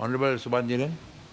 Honorable Subandhiran.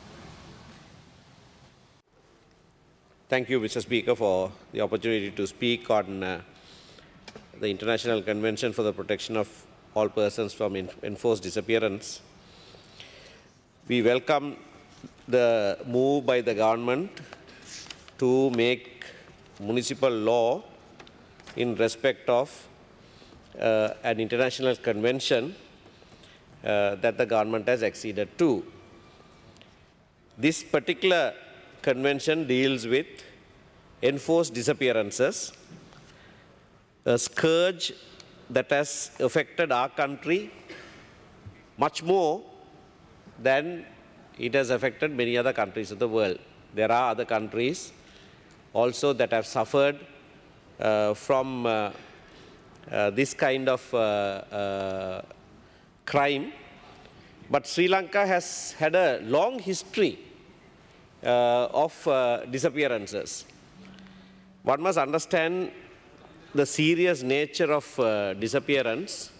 Thank you, Mr. Speaker, for the opportunity to speak on the International Convention for the Protection of All Persons from Enforced Disappearance. We welcome the move by the government to make municipal law in respect of an international convention that the government has acceded to. This particular convention deals with enforced disappearances, a scourge that has affected our country much more than it has affected many other countries of the world. There are other countries also that have suffered from this kind of crime, but Sri Lanka has had a long history of disappearances. One must understand the serious nature of disappearance.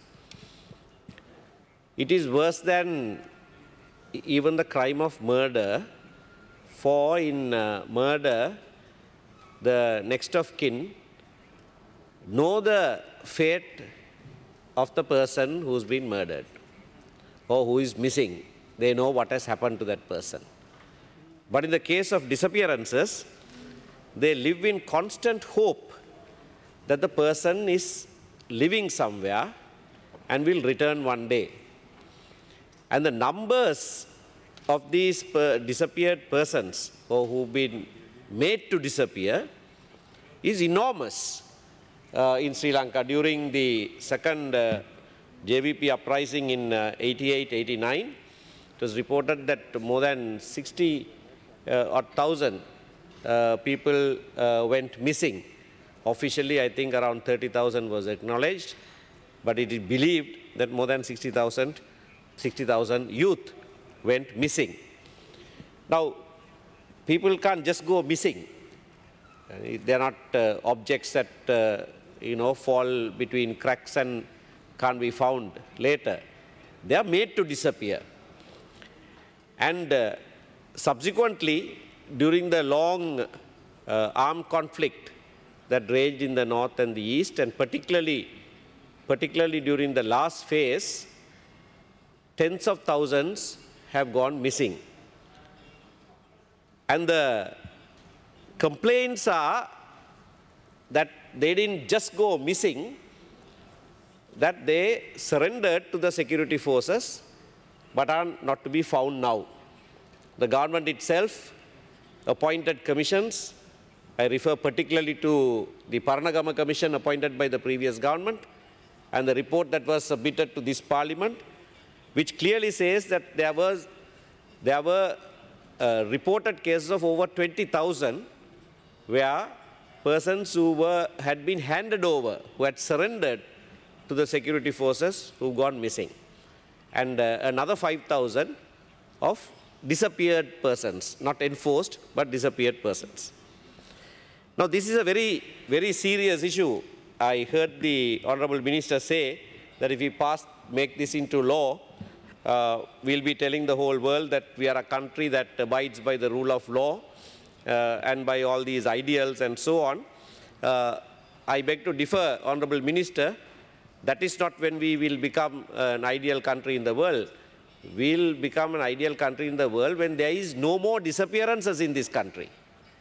It is worse than even the crime of murder, for in murder, the next of kin know the fate of the person who's been murdered or who is missing. They know what has happened to that person. But in the case of disappearances, they live in constant hope that the person is living somewhere and will return one day. And the numbers of these disappeared persons or who've been made to disappear is enormous in Sri Lanka. During the second JVP uprising in 88-89, it was reported that more than 60,000 people went missing. Officially, I think around 30,000 was acknowledged, but it is believed that more than 60,000 youth went missing. Now, people can't just go missing. They are not objects that fall between cracks and can't be found later. They are made to disappear. And subsequently, during the long armed conflict that raged in the north and the east, and particularly during the last phase, tens of thousands have gone missing. And the complaints are that they didn't just go missing, that they surrendered to the security forces, but are not to be found now. The government itself appointed commissions. I refer particularly to the Paranagama Commission appointed by the previous government and the report that was submitted to this parliament, which clearly says that there were reported cases of over 20,000 where persons who had been handed over, who had surrendered to the security forces, who gone missing, and another 5,000 of disappeared persons, not enforced, but disappeared persons. Now, this is a very, very serious issue. I heard the Honorable Minister say that if we make this into law, we'll be telling the whole world that we are a country that abides by the rule of law and by all these ideals and so on. I beg to differ, Honorable Minister. That is not when we will become an ideal country in the world. We'll become an ideal country in the world when there is no more disappearances in this country.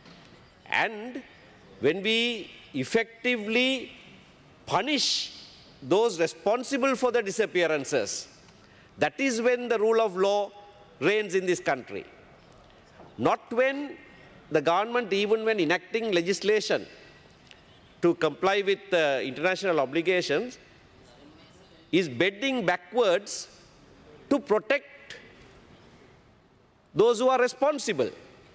And when we effectively punish those responsible for the disappearances, that is when the rule of law reigns in this country. Not when the government, even when enacting legislation to comply with international obligations, is bending backwards to protect those who are responsible.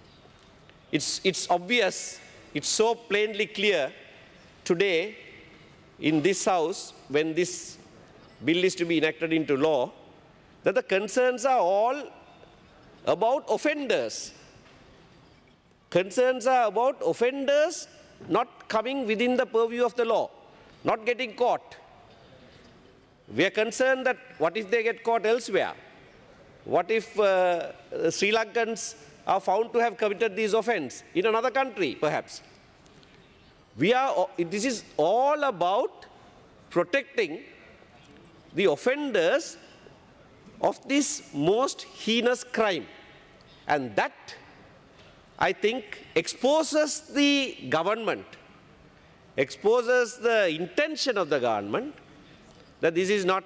It's obvious, it's so plainly clear today in this House, when this bill is to be enacted into law, that the concerns are all about offenders. Concerns are about offenders not coming within the purview of the law, not getting caught. We are concerned that what if they get caught elsewhere? What if Sri Lankans are found to have committed this offense in another country, perhaps? This is all about protecting the offenders of this most heinous crime. And that, I think, exposes the government, exposes the intention of the government that this is not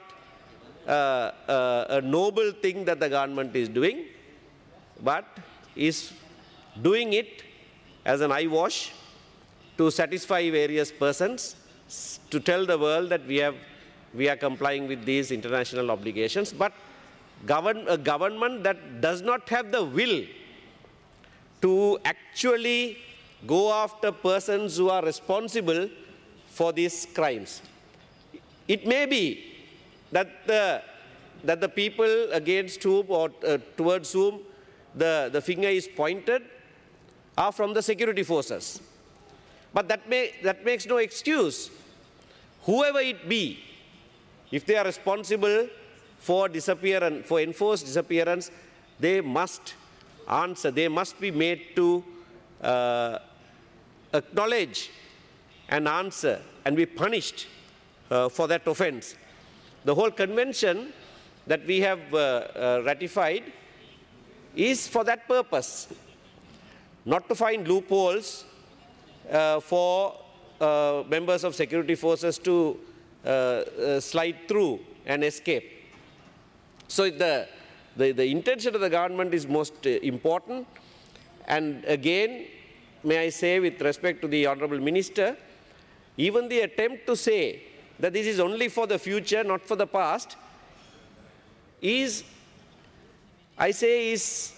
a noble thing that the government is doing, but is doing it as an eyewash to satisfy various persons, to tell the world that we are complying with these international obligations. But a government that does not have the will to actually go after persons who are responsible for these crimes. It may be that the people against whom or towards whom the finger is pointed are from the security forces. But that makes no excuse. Whoever it be, if they are responsible for disappearance, for enforced disappearance, they must answer. They must be made to acknowledge and answer and be punished for that offense. The whole convention that we have ratified is for that purpose, not to find loopholes for members of security forces to slide through and escape. So the intention of the government is most important. And again, may I say with respect to the Honourable Minister, even the attempt to say that this is only for the future, not for the past, is, I say, is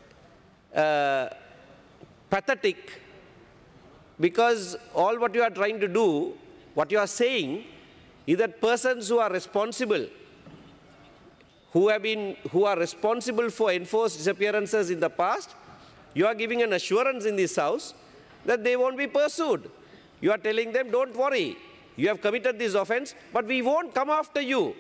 pathetic, because all what you are trying to do, what you are saying, is that persons who are responsible, who are responsible for enforced disappearances in the past, you are giving an assurance in this house that they won't be pursued. You are telling them, don't worry, you have committed this offense, but we won't come after you.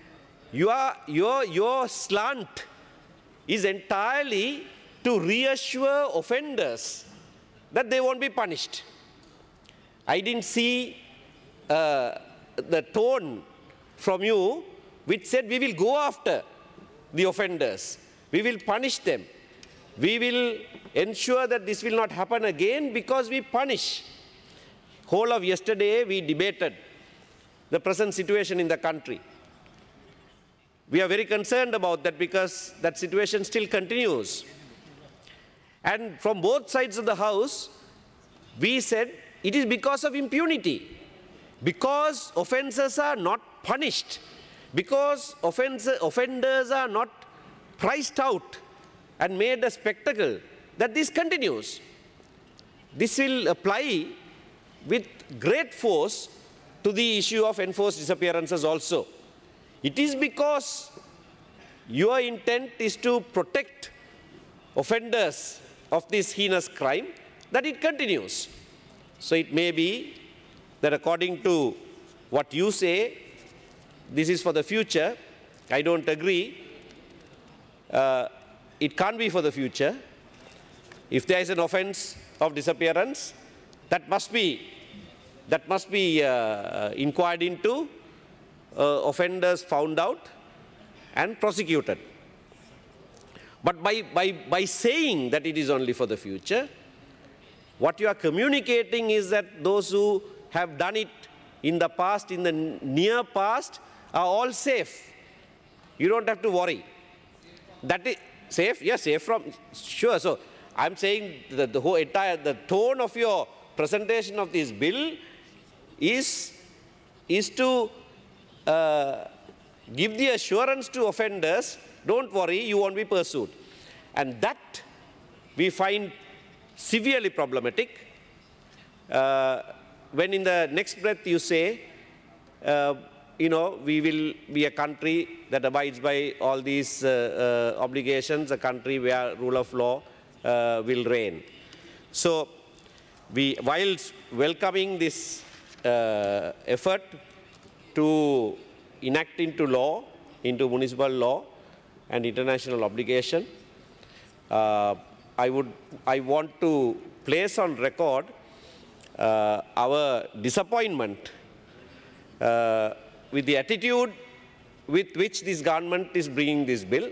Your slant is entirely to reassure offenders that they won't be punished. I didn't see the tone from you which said we will go after the offenders, we will punish them, we will ensure that this will not happen again because we punish. Whole of yesterday we debated the present situation in the country. We are very concerned about that because that situation still continues. And from both sides of the house, we said it is because of impunity, because offences are not punished, because offenders are not priced out and made a spectacle, that this continues. This will apply with great force to the issue of enforced disappearances also. It is because your intent is to protect offenders of this heinous crime that it continues. So it may be that according to what you say, this is for the future. I don't agree. It can't be for the future. If there is an offense of disappearance, that must be inquired into, offenders found out and prosecuted. But by saying that it is only for the future, what you are communicating is that those who have done it in the past, in the near past, are all safe. You don't have to worry. That is safe? Yes, safe from, sure. So I'm saying that the tone of your presentation of this bill is to give the assurance to offenders, don't worry, you won't be pursued. And that we find severely problematic. When in the next breath you say, we will be a country that abides by all these obligations, a country where rule of law will reign. So, while welcoming this effort to enact into law, into municipal law, and international obligation. I want to place on record our disappointment with the attitude with which this government is bringing this bill,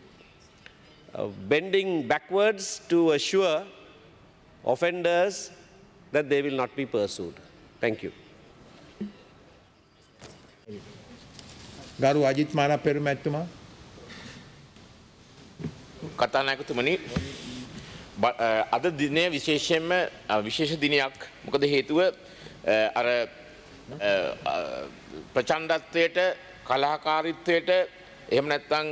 bending backwards to assure offenders that they will not be pursued. Thank you. ගරු අජිත් මානපෙරුම ඇතුමා කතානායකතුමනි අද දිනය විශේෂයෙන්ම විශේෂ දිනයක් මොකද හේතුව අර ප්‍රචණ්ඩත්වයට කලහකාරීත්වයට එහෙම නැත්නම්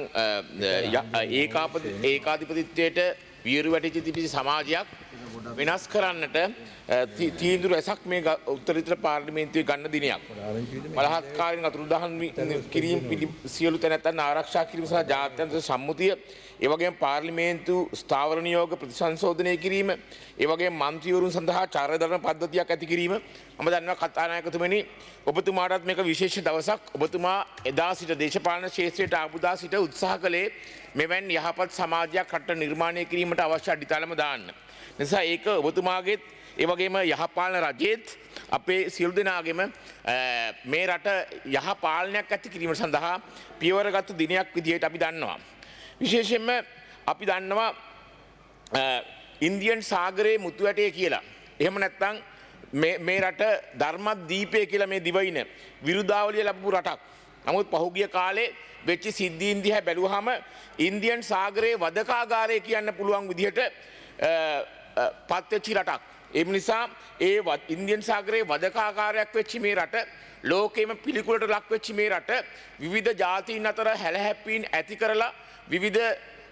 ඒකාධිපතිත්වයට වියරු වැටිච්ච තිබිච්ච සමාජයක් වෙනස් කරන්නට තීන්දුව රැසක් මේ උත්තරීතර පාර්ලිමේන්තුවේ ගන්න දිනයක්. බලහත්කාරයෙන් අතුරුදහන් කිරීම සියලු තැනැත්තන් ආරක්ෂා කිරීම සහ ජාත්‍යන්තර සම්මුතිය, ඒ වගේම පාර්ලිමේන්තු ස්ථාවර නියෝග ප්‍රතිසංශෝධනය කිරීම, ඒ වගේම මන්ත්‍රීවරුන් සඳහා චාරධර්ම පද්ධතියක් ඇති කිරීම. මම දන්නවා කතානායකතුමනි ඔබතුමාටත් මේක විශේෂ දවසක්. ඔබතුමා එදා සිට දේශපාලන ක්ෂේත්‍රයට ආපුදා සිට උත්සාහ කළේ මෙවැනි යහපත් සමාජයක් රට නිර්මාණය කිරීමට අවශ්‍ය අඩිතාලම දාන්න. නිසා ඒක ඔබතුමාගේත් ඒ වගේම යහපාලන රජයේත් අපේ සියලු දෙනාගේම මේ රට යහපාලනයක් ඇති කිරීම සඳහා පියවරගත් දිනයක් විදිහට අපි දන්නවා. විශේෂයෙන්ම අපි දන්නවා ඉන්දියන් සාගරයේ මුතු ඇටේ කියලා. එහෙම නැත්නම් මේ රට ධර්මදීපය කියලා මේ දිවයින විරුදාවලිය ලැබපු රටක්. නමුත් පහුගිය කාලේ වෙච්ච සිද්ධීන් දිහා බැලුවහම ඉන්දියන් සාගරයේ වදකාගාරය කියන්න පුළුවන් විදිහට පත්වෙච්ච රටක්. ඒ නිසා ඒ ඉන්දියන් සාගරයේ වදකාකාරයක් වෙච්ච මේ රට, ලෝකෙම පිළිකුලට ලක් වෙච්ච මේ රට විවිධ ජාතීන් අතර හැලහැප්පීම් ඇති කරලා විවිධ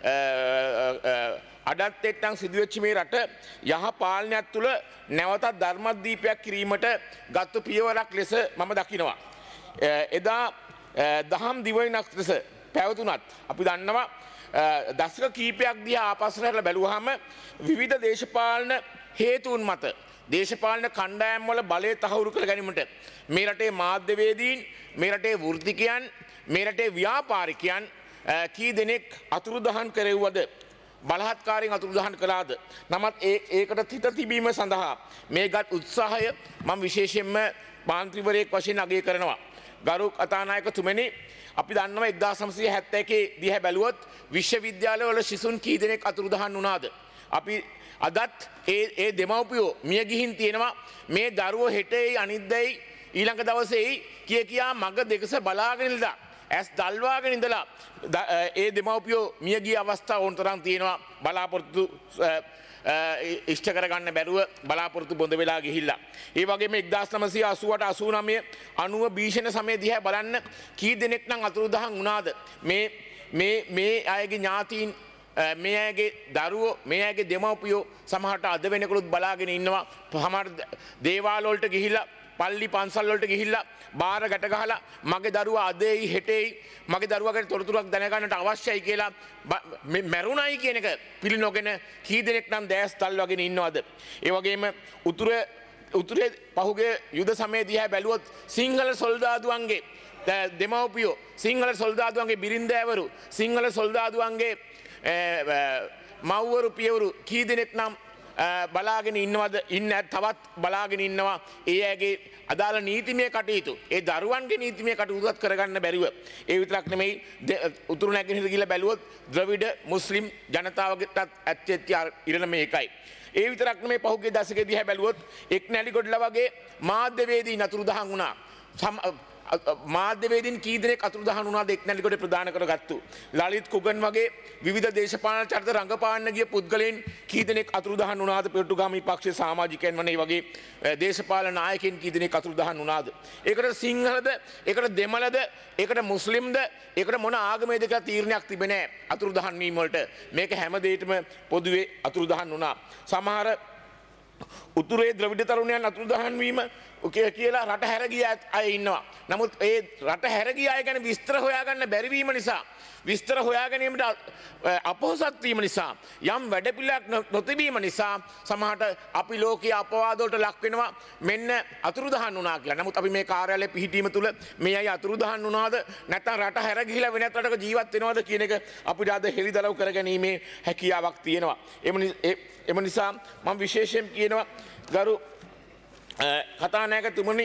අඩත් එක්තන් සිදුවෙච්ච මේ රට යහපාලනයක් තුළ නැවතත් ධර්මදීපයක් කිරීමට ගත්තු පියවරක් ලෙස මම දකිනවා. එදා දහම් දිවයිනක් ලෙස පැවතුනත් අපි දන්නවා දශක කීපයක් දිහා ආපස්සට බැලුවහම විවිධ දේශපාලන හේතුන් මත දේශපාලන කණ්ඩායම් වල බලය තහවුරු කර ගැනීමට මේ රටේ මාධ්‍යවේදීන්, මේ රටේ වෘත්තිකයන්, මේ රටේ ව්‍යාපාරිකයන් කී දෙනෙක් අතුරුදහන් කෙරෙව්වද, බලහත්කාරයෙන් අතුරුදහන් කළාද? නමුත් ඒකට හිත තිබීම සඳහා මේගත් උත්සාහය මම විශේෂයෙන්ම මන්ත්‍රීවරයෙක් වශයෙන් අගය කරනවා. ගරු කතානායකතුමනි, අපි දන්නවා 1971 දිහා බැලුවොත් විශ්වවිද්‍යාලවල ශිසුන් කී දෙනෙක් අතුරුදහන් වුණාද? අපි අදත් ඒ දෙමව්පියෝ මිය ගිහින් තියෙනවා. මේ දරුවෝ හෙටෙයි අනිද්දායි ඊළඟ දවසේයි කියා මග දෙකස බලාගෙන ඉඳලා ඇස් දල්වාගෙන ඉඳලා ඒ දෙමව්පියෝ මිය ගිය අවස්ථා ඕනතරම් තියෙනවා. බලාපොරොත්තු ඉෂ්ට කරගන්න බැරුව බලාපොරොත්තු බොඳ වෙලා ගිහිල්ලා. ඒ වගේම 1988 89 90 භීෂණ සමය දිහා බලන්න කී දෙනෙක් නම් අතුරුදහන් වුණාද? මේ අයගේ ඥාතීන්, මේ අයගේ දරුවෝ, මේ අයගේ දෙමව්පියෝ සමහරට අද වෙනකොලුත් බලාගෙන ඉන්නවා. සමහර දේවාල වලට ගිහිල්ලා, පල්ලි පන්සල් වලට ගිහිල්ලා බාර ගැට ගහලා මගේ දරුවා අදෙයි හෙටෙයි මගේ දරුවාගේ තොරතුරක් දැනගන්නට අවශ්‍යයි කියලා මැරුණයි කියන එක පිළිනොගෙන කී දෙනෙක් නම් දැස් තල්වාගෙන ඉන්නවද? ඒ වගේම උතුරේ පහුගිය යුද සමය දිහා බැලුවොත් සිංහල සොල්දාදුවන්ගේ දෙමව්පියෝ, සිංහල සොල්දාදුවන්ගේ බිරින්දෑවරු, සිංහල සොල්දාදුවන්ගේ මව්වරු පියවරු කී දෙනෙක් නම් බලාගෙන ඉන්නවද? තවත් බලාගෙන ඉන්නවා. ඒ අයගේ අදාළ නීතිමය කටයුතු, ඒ දරුවන්ගේ නීතිමය කටයුතුත් කරගන්න බැරිව. ඒ විතරක් නෙමෙයි, උතුරු නැගෙනහිර ගිහිල්ලා බැලුවොත් ද්‍රවිඩ මුස්ලිම් ජනතාවකටත් ඇත්තෙත් ඉරණ මේකයි. ඒ විතරක් නෙමෙයි, පහුගිය දශකයේ දිහා බැලුවොත් එක්නැලිගොඩලා වගේ මාධ්‍යවේදීන් අතුරුදහන් වුණා. මාධ්‍යවේදීන් කී දෙනෙක් අතුරුදහන් වුණාද එක්නැලිගොඩේ ප්‍රදාන කරගත්තු. ලලිත් කුගන් වගේ විවිධ දේශපාලන චරිත රංගපාන්න ගිය පුද්ගලයන් කී දෙනෙක් අතුරුදහන් වුණාද? පෙරටුගාමී පක්ෂයේ සමාජිකයන් වනේ වගේ දේශපාලන නායකයන් කී දෙනෙක් අතුරුදහන් වුණාද? ඒකට සිංහලද, ඒකට දෙමළද, ඒකට මුස්ලිම්ද, ඒකට මොන ආගමේද කියලා තීරණයක් තිබෙන්නේ නැහැ අතුරුදහන් වීම වලට. මේක හැම දෙයකම පොදුවේ අතුරුදහන් වුණා. සමහර උතුරේ ද්‍රවිඩ තරුණයන් අතුරුදහන් වීම කියලා රට හැර ගිය අය ඉන්නවා. නමුත් ඒ රට හැර ගිය අය ගැන විස්තර හොයාගන්න බැරි වීම නිසා විස්තර හොයා ගැනීමට අපොහසත් වීම නිසා යම් වැඩපිළිවෙලක් නොතිබීම නිසා සමහරට අපි ලෝකීය අපවාද වලට ලක් වෙනවා මෙන්න අතුරුදහන් වුණා කියලා. නමුත් අපි මේ කාර්යාලයේ පිහිටීම තුළ මේ අය අතුරුදහන් වුණාද නැත්නම් රට හැර ගිහිලා වෙනත් රටක ජීවත් වෙනවද කියන එක අපිට අද හෙළිදරව් කරගැනීමේ හැකියාවක් තියෙනවා. එම නිසා මම විශේෂයෙන් කියනවා ගරු කතානායකතුමනි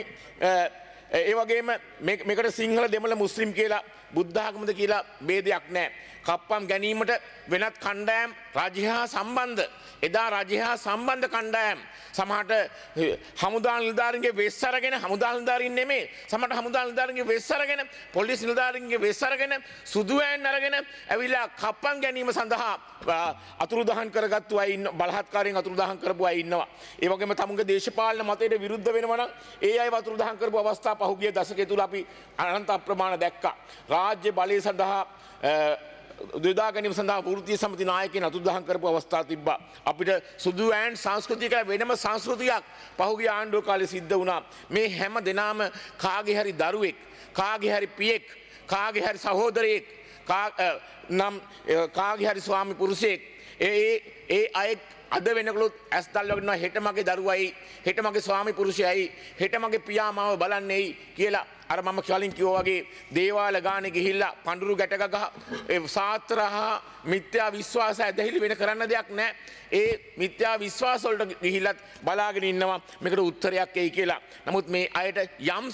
ඒ වගේම මේකට සිංහල දෙමළ මුස්ලිම් කියලා බුද්ධ ආගමද කියලා ભેදයක් නැහැ. කප්පම් ගැනීමට වෙනත් කණ්ඩායම් රජය හා සම්බන්ධ එදා රජය හා සම්බන්ධ කණ්ඩායම් සමහරට හමුදා නිලධාරීන්ගේ වෙස් අරගෙන හමුදා නිලධාරීන් නෙමෙයි සමහරට හමුදා නිලධාරීන්ගේ වෙස් අරගෙන පොලිස් නිලධාරීන්ගේ වෙස් අරගෙන සුදු වෑන් අරගෙන ඇවිල්ලා කප්පම් ගැනීම සඳහා අතුරුදහන් කරගත්තු අය ඉන්න බලහත්කාරයෙන් අතුරුදහන් කරපු අය ඉන්නවා. ඒ වගේම තමුන්ගේ දේශපාලන මතයට විරුද්ධ වෙනවා නම් ඒ අයව අතුරුදහන් කරපු අවස්ථා පහුගිය දශකය තුල අපි අනන්ත අප්‍රමාණ දැක්කා. රාජ්‍ය බලය සඳහා යොදා ගැනීම සඳහා වෘත්තීය සමිති නායකයන් අතුරුදහන් කරපු අවස්ථා තිබ්බා. අපිට සුදු ඇන් සංස්කෘතික වෙනම සංස්කෘතියක් පහුගිය ආණ්ඩුව කාලේ සිද්ධ වුණා. මේ හැම දෙනාම කාගේ හරි දරුවෙක්, කාගේ හරි පියෙක්, කාගේ හරි සහෝදරයෙක්, නම් කාගේ හරි ස්වාමි පුරුෂයෙක් ඒ අය අද වෙනකොලොත් ඇස් දැල්වගෙන හෙට මගේ දරුවයි, හෙට මගේ ස්වාමි පුරුෂයයි, හෙට මගේ පියා මාව බලන්නේයි කියලා අර මම කලින් කිව්වා වගේ දේවාල ගානේ ගිහිල්ලා පඳුරු ගැට ගහ සාත්‍රා මිත්‍යා විශ්වාස ඇදහිලි වෙන කරන්න දෙයක් නැහැ. ඒ මිත්‍යා විශ්වාස වලට ගිහිල්ලත් බලාගෙන ඉන්නවා මේකට උත්තරයක් එයි කියලා. නමුත් මේ අයට යම්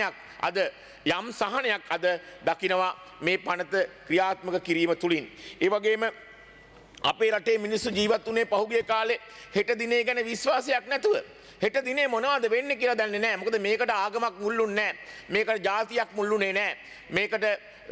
සහනයක් අද දකිනවා මේ පනත ක්‍රියාත්මක කිරීම තුලින්. ඒ වගේම අපේ රටේ මිනිස්සු ජීවත් වුණේ පහුගිය කාලේ හෙට දිනේ ගැන විශ්වාසයක් නැතුව. හෙට දිනේ මොනවද වෙන්නේ කියලා දන්නේ නැහැ. මොකද මේකට ආගමක් මුල්ුන්නේ නැහැ. මේකට ජාතියක් මුල්ුනේ නැහැ. මේකට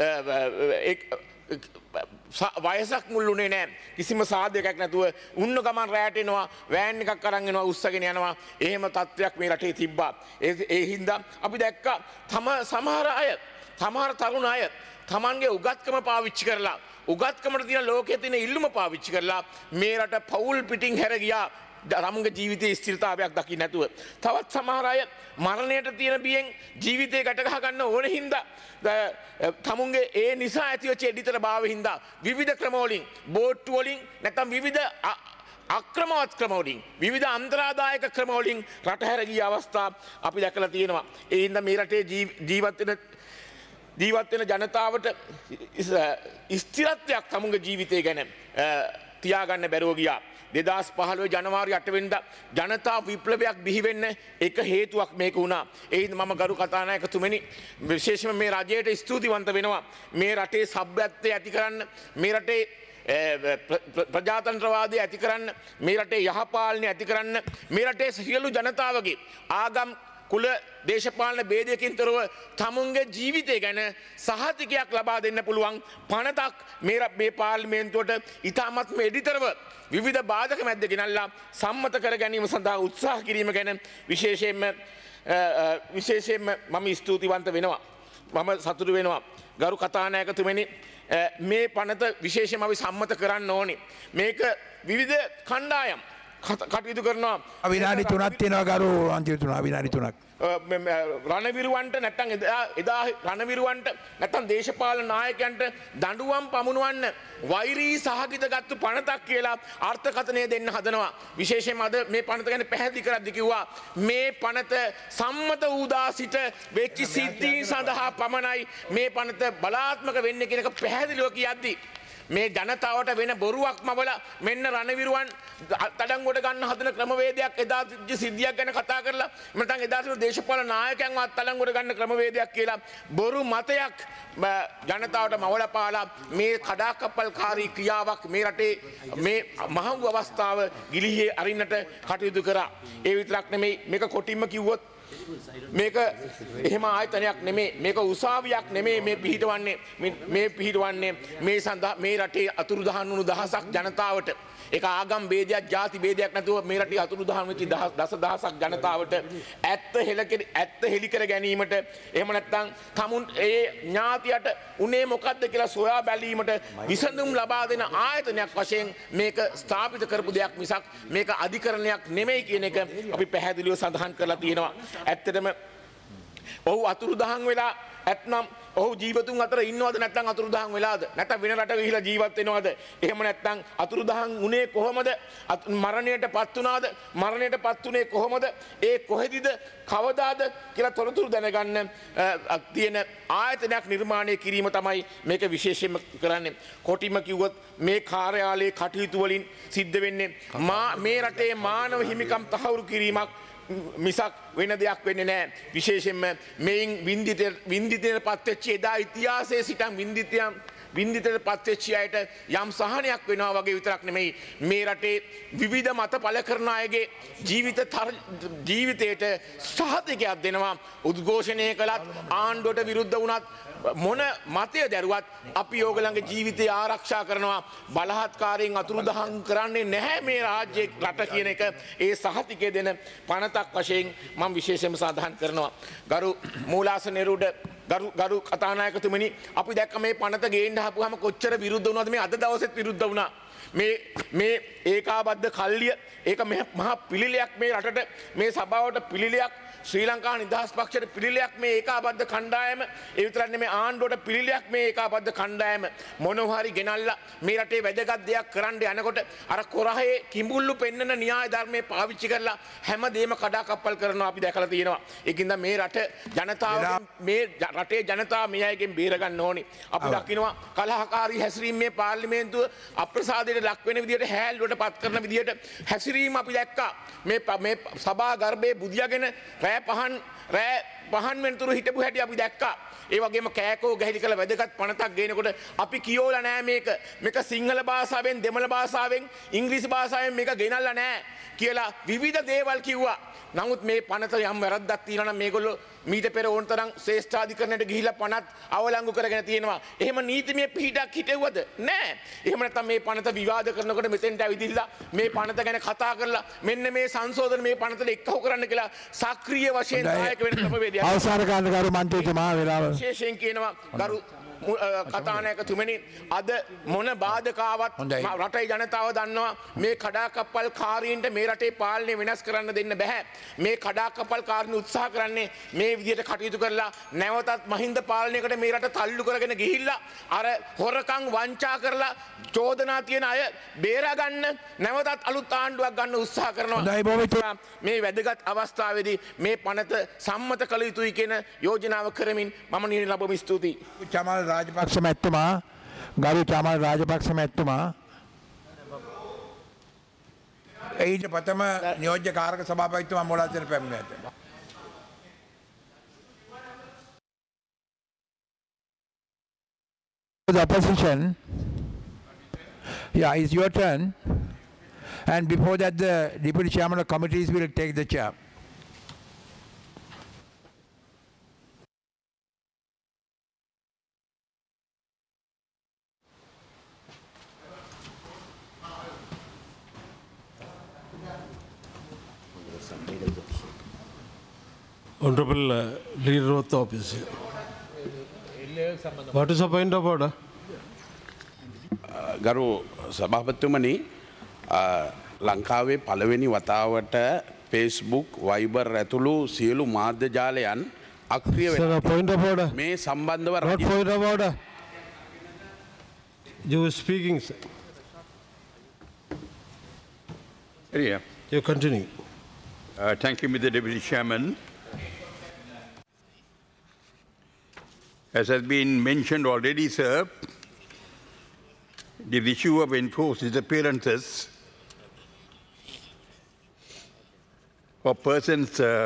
වයසක් මුල්ුනේ නැහැ. කිසිම සාධකයක් නැතුව උන්න ගමන් රැට එනවා, වෑන් එකක් අරන් එනවා, උස්සගෙන යනවා. එහෙම තත්ත්වයක් මේ රටේ තිබ්බා. ඒ හින්දා අපි දැක්කා සමහර තරුණ අය තමන්ගේ උගත්කම පාවිච්චි කරලා උගත්කමට තියෙන ලෝකයේ තියෙන ඉල්ලුම පාවිච්චි කරලා මේ රට පවුල් පිටින් හැර ගියා. තමන්ගේ ජීවිතයේ ස්ථිරතාවයක් දකින්න නැතුව. තවත් සමහර අය මරණයට තියෙන බියෙන් ජීවිතේ ගැට ගහ ගන්න ඕන හින්දා තමුන්ගේ ඒ නිසා ඇතිවෙච්ච එඩිතර භාවය හින්දා විවිධ ක්‍රම වලින් බෝට්ටු වලින් නැත්නම් විවිධ අක්‍රමවත් ක්‍රම වලින් විවිධ අන්තරාදායක ක්‍රම වලින් රට හැර ගිය අවස්ථා අපි දැකලා තියෙනවා. ඒ හින්දා මේ රටේ ජීවත් වෙන ජනතාවට ස්ථිරත්වයක් තමුන්ගේ ජීවිතය ගැන තියාගන්න බැරුව ගියා. 2015 ජනවාරි 8 වෙනිදා ජනතා විප්ලවයක් බිහි වෙන්න එක හේතුවක් මේක වුණා. ඒ හින්දා මම ගරු කතානායකතුමනි විශේෂයෙන්ම මේ රජයට ස්තුතිවන්ත වෙනවා. මේ රටේ සભ્યත්වය ඇති කරන්න, මේ රටේ ප්‍රජාතන්ත්‍රවාදය ඇති කරන්න, මේ රටේ යහපාලනය ඇති කරන්න, මේ රටේ සියලු ජනතාවගේ ආගම් කුල දේශපාලන ભેදයකින් තොරව තමුන්ගේ ජීවිතය ගැන සහතිකයක් ලබා දෙන්න පුළුවන් පනතක් මේ පාර්ලිමේන්තුවට ඉතාමත්ම එඩිතරව විවිධ බාධක මැද්ද ගෙනල්ලා සම්මත කර ගැනීම සඳහා උත්සාහ කිරීම ගැන විශේෂයෙන්ම මම ස්තුතිවන්ත වෙනවා. මම සතුටු වෙනවා. ගරු කතානායකතුමනි මේ පනත විශේෂයෙන්ම අපි සම්මත කරන්න ඕනේ. මේක විවිධ කණ්ඩායම් කටයුතු කරනවා. විනාඩි 3ක් තියෙනවා ගරු අන්තිමතුමා විනාඩි 3ක්. රණවිරුවන්ට නැත්තම් එදා රණවිරුවන්ට නැත්තම් දේශපාලන නායකයන්ට දඬුවම් පමුණවන්න වෛරී සහගිත ගත්තු පනතක් කියලා අර්ථකථනය දෙන්න හදනවා. විශේෂයෙන්ම අද මේ පනත ගැන පැහැදිලි කරද්දී කිව්වා මේ පනත සම්මත වූදා සිට වෙච්ච සිද්ධීන් සඳහා පමණයි මේ පනත බලාත්මක වෙන්නේ කියන එක පැහැදිලිව කියද්දී මේ ජනතාවට වෙන බොරුවක් මවලා මෙන්න රණවිරුවන් තඩංගොඩ ගන්න හදන ක්‍රමවේදයක් එදා සිද්ධියක් ගැන කතා කරලා නැත්නම් එදා සිට දේශපාලන නායකයන්වත් තඩංගොඩ ගන්න ක්‍රමවේදයක් කියලා බොරු මතයක් ජනතාවට මවලා පාලා මේ කඩාකප්පල්කාරී ක්‍රියාවක් මේ රටේ මේ මහඟු අවස්ථාව ගිලිහි අරින්නට කටයුතු කරා. ඒ විතරක් නෙමෙයි මේක කොටින්ම කිව්වොත් මේක එහෙම ආයතනයක් නෙමේ, මේක උසාවියක් නෙමේ මේ පිහිටවන්නේ මේ සඳහා මේ රටේ අතුරුදහන් වුණු දහසක් ජනතාවට ඒක ආගම් ભેදයක් ಜಾති ભેදයක් නැතුව මේ රටේ අතුරුදහන් වෙච්ච දසදහසක් ජනතාවට ඇත්ත හෙලි කර ගැනීමට එහෙම නැත්නම් තමුන් ඒ ඥාතියට උනේ මොකද්ද කියලා සොයා බැලීමට විසඳුම් ලබා දෙන ආයතනයක් වශයෙන් මේක ස්ථාපිත කරපු දෙයක් මිසක් මේක අධිකරණයක් නෙමෙයි කියන එක අපි පැහැදිලිව සඳහන් කරලා තියෙනවා. ඇත්තටම ඔහු අතුරුදහන් වෙලා ඇත්නම් ඔහු ජීවතුන් අතර ඉන්නවද නැත්නම් අතුරුදහන් වෙලාද නැත්නම් වෙන රටක ගිහිලා ජීවත් වෙනවද එහෙම නැත්නම් අතුරුදහන් උනේ කොහමද මරණයටපත් වුණාද මරණයටපත් උනේ කොහමද ඒ කොහෙදද කවදාද කියලා තොරතුරු දැනගන්න තියෙන ආයතනයක් නිර්මාණය කිරීම තමයි මේක විශේෂයෙන්ම කරන්නේ කොටිම කිව්වොත් මේ කාර්යාලයේ කටයුතු වලින් සිද්ධ වෙන්නේ මේ රටේ මානව හිමිකම් තහවුරු කිරීමක් මිසක් වෙන දෙයක් වෙන්නේ නැහැ විශේෂයෙන්ම මේන් වින්දිතයට පත්වෙච්ච එදා ඉතිහාසයේ සිටන් වින්දිතයට පත්වෙච්ච අයට යම් සහනයක් වෙනවා වගේ විතරක් නෙමෙයි මේ රටේ විවිධ මත පළ කරන අයගේ ජීවිතයට සහතිකයක් දෙනවා උද්ඝෝෂණය කළත් ආණ්ඩුවට විරුද්ධ වුණත් මොන මතය දැරුවත් අපි ඕගලන්ගේ ජීවිතය ආරක්ෂා කරනවා බලහත්කාරයෙන් අතුරුදහන් කරන්නේ නැහැ මේ රාජ්‍යයේ රට කියන එක ඒ සහතිකය දෙන පනතක් වශයෙන් මම විශේෂයෙන්ම සඳහන් කරනවා ගරු මූලාසන නිරූඪ ගරු කතානායකතුමනි අපි දැක්ක මේ පනත ගේන්න හපුවාම කොච්චර විරුද්ධ වුණාද මේ අද දවසෙත් විරුද්ධ වුණා මේ ඒකාබද්ධ කල්ලිය ඒක මහා පිළිලයක් මේ රටට මේ සභාවට පිළිලයක් ශ්‍රී ලංකා නිදහස් පක්ෂයට පිළිලයක් මේ ඒකාබද්ධ කණ්ඩායම ඒ විතරක් නෙමෙයි ආණ්ඩුවට පිළිලයක් මේ ඒකාබද්ධ කණ්ඩායම මොනවා හරි ගෙනල්ලා මේ රටේ වැදගත් දෙයක් කරන්න යනකොට අර කොරහේ කිඹුල්ලු පෙන්නන න්‍යාය ධර්මයේ පාවිච්චි කරලා හැමදේම කඩාකප්පල් කරනවා අපි දැකලා තියෙනවා ඒකින්ද මේ රට ජනතාව මේ රටේ ජනතාව මේ අයගෙන් බේර ගන්න ඕනි අපි දකිනවා කලහකාරී හැසිරීම මේ පාර්ලිමේන්තුව අප්‍රසාදයට ලක් වෙන විදියට හැල්ලුවට පත් කරන විදියට හැසිරීම අපි දැක්කා මේ සභා ගර්භයේ බුදියාගෙන රෑ පහන් වෙනතුරු හිටපු හැටි අපි දැක්කා. ඒ වගේම කෑකෝ ගැහිලි කළ වැදගත් පනතක් ගේනකොට අපි කියෝලා නෑ මේක සිංහල භාෂාවෙන් දෙමළ භාෂාවෙන් ඉංග්‍රීසි භාෂාවෙන් මේක ගෙනල්ලා නෑ කියලා විවිධ දේවල් කිව්වා. නමුත් මේ පනත යම් වැරද්දක් තියෙනවා නම් මේගොල්ලෝ මීට පෙර ඕන තරම් ශ්‍රේෂ්ඨාධිකරණයට ගිහිල්ලා පනත් අවලංගු කරගෙන තියෙනවා. එහෙම නීතිමය පිහිටක් හිටෙව්වද? නෑ. එහෙම නැත්නම් මේ පනත විවාද කරනකොට මෙතෙන්ට ඇවිදින්න මේ පනත ගැන කතා කරලා මෙන්න මේ සංශෝධන මේ පනතට එක්කව කරන්න කියලා සක්‍රීය වශයෙන් සහායක වෙන ක්‍රමවේදයක්. අවසාන කාර්යකාරී මන්ත්‍රීතුමා වෙලාව විශේෂයෙන් කියනවා ගරු කතානායකතුමනි අද මොන බාධකාවක් රටේ ජනතාව දන්නවා මේ කඩාකප්පල් කාරීන්ට මේ රටේ පාලනය වෙනස් කරන්න දෙන්න බෑ මේ කඩාකප්පල් කාරීන් උත්සාහ කරන්නේ මේ විදිහට කටයුතු කරලා නැවතත් මහින්ද පාලනයකට මේ රට තල්ලු කරගෙන ගිහිල්ලා අර හොරකම් වංචා කරලා චෝදනා තියෙන අය බේරා ගන්න නැවතත් අලුත් ආණ්ඩුවක් ගන්න උත්සාහ කරනවා මේ වැදගත් අවස්ථාවේදී මේ පනත සම්මත කළ යුතුයි කියන යෝජනාව කරමින් මම නිරලබම ස්තුතියි චමල් රාජපක්ෂ මැතිතුමා ගරු චමල් රාජපක්ෂ මැතිතුමා ඊට ප්‍රථම නියෝජ්‍ය කාරක සභාපතිතුමා මොලාසෙන් පැමිණ ඇත. The opposition, yeah, it's your turn, and before that the deputy chairman of committees will take the chair. Honorable Leader of the Opposition. What is the point of order? ගරු සභාපතිතුමනි ලංකාවේ පළවෙනි වතාවට Facebook Viber ඇතුළු සියලු මාධ්‍ය ජාලයන් අක්‍රිය Sir, a point of order. මේ සම්බන්ධව What point of order? You were speaking, sir. Yeah. You continue. Thank you, Mr. Deputy Chairman. As has been mentioned already, sir, the issue of enforced disappearances of persons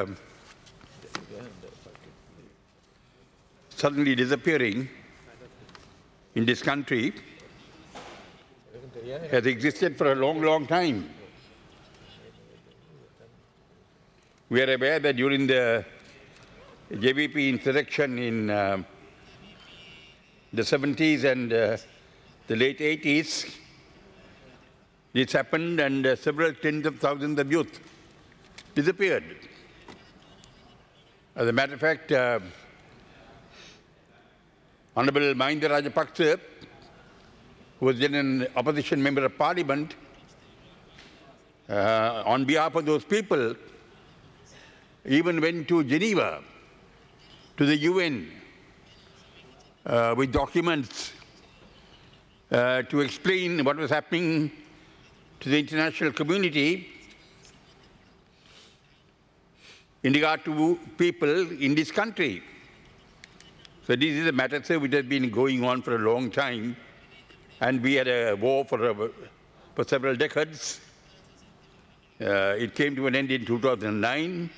suddenly disappearing in this country has existed for a long, long time. We are aware that during the JVP insurrection in the 70s and the late 80s, this happened and several tens of thousands of youth disappeared. As a matter of fact, Honorable Mahinda Rajapaksa, who was then an opposition member of parliament, on behalf of those people, even went to Geneva, to the UN, with documents to explain what was happening to the international community in regard to people in this country. So this is a matter, sir, which has been going on for a long time, and we had a war for several decades. It came to an end in 2009.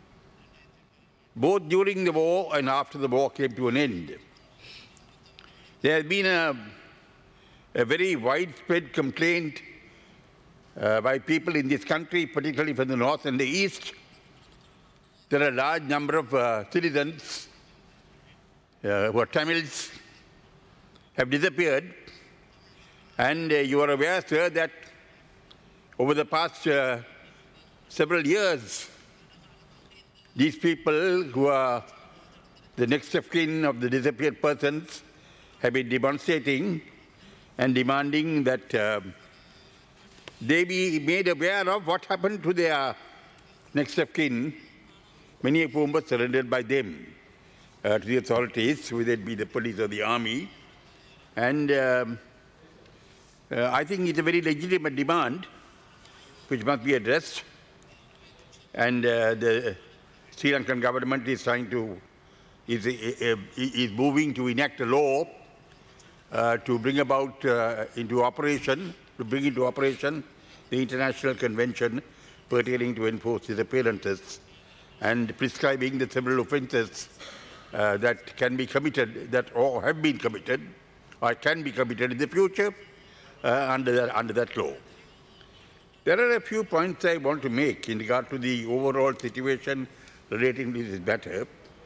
Both during the war and after the war came to an end. There has been a very widespread complaint by people in this country, particularly from the north and the east. There are a large number of citizens who are Tamils have disappeared. And you are aware, sir, that over the past several years, these people who are the next of kin of the disappeared persons have been demonstrating and demanding that they be made aware of what happened to their next of kin, many of whom were surrendered by them to the authorities, whether it be the police or the army. And I think it's a very legitimate demand which must be addressed. And the Sri Lankan government is is moving to enact a law to bring about into operation the International Convention pertaining to enforce disappearances and prescribing the several offences that can be committed, that or have been committed, or can be committed in the future under that law. There are a few points I want to make in regard to the overall situation relating to this matter.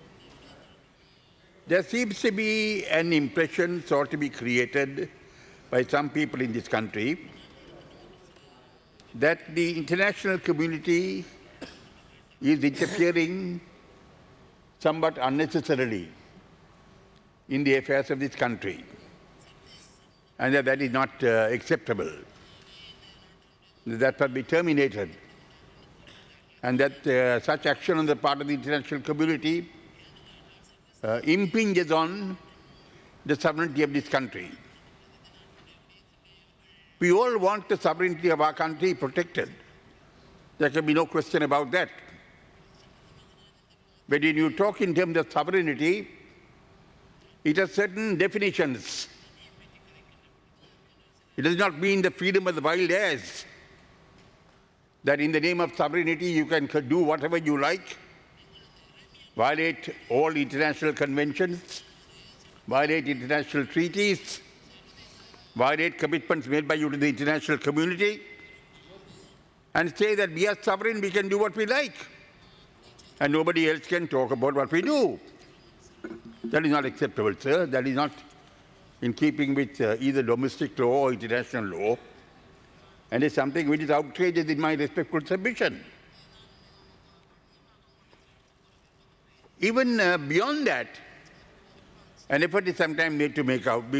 There seems to be an impression sought to be created by some people in this country that the international community is interfering somewhat unnecessarily in the affairs of this country, and that is not acceptable. That must be terminated, and that such action on the part of the international community impinges on the sovereignty of this country. We all want the sovereignty of our country protected. There can be no question about that. But when you talk in terms of sovereignty, it has certain definitions. It does not mean the freedom of the wild airs, that in the name of sovereignty you can do whatever you like, violate all international conventions, violate international treaties, violate commitments made by you to the international community, and say that we are sovereign, we can do what we like, and nobody else can talk about what we do. That is not acceptable, sir. That is not in keeping with either domestic law or international law, and it's something which is outrageous in my respectful submission. Even beyond that, an effort is sometimes made to make out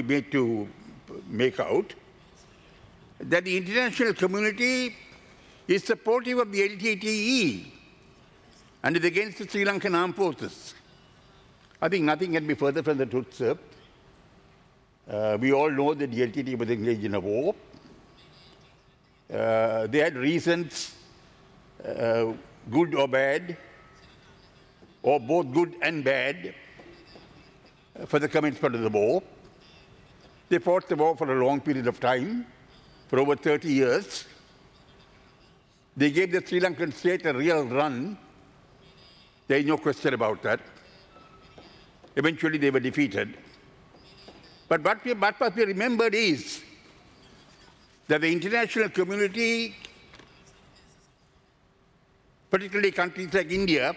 that the international community is supportive of the LTTE and is against the Sri Lankan armed forces. I think nothing can be further from the truth, sir. We all know that the LTTE was engaged in a war. They had reasons, good or bad, or both good and bad, for the commencement of the war. They fought the war for a long period of time, for over 30 years. They gave the Sri Lankan state a real run. There is no question about that. Eventually they were defeated. But what must be remembered is that the international community, particularly countries like India,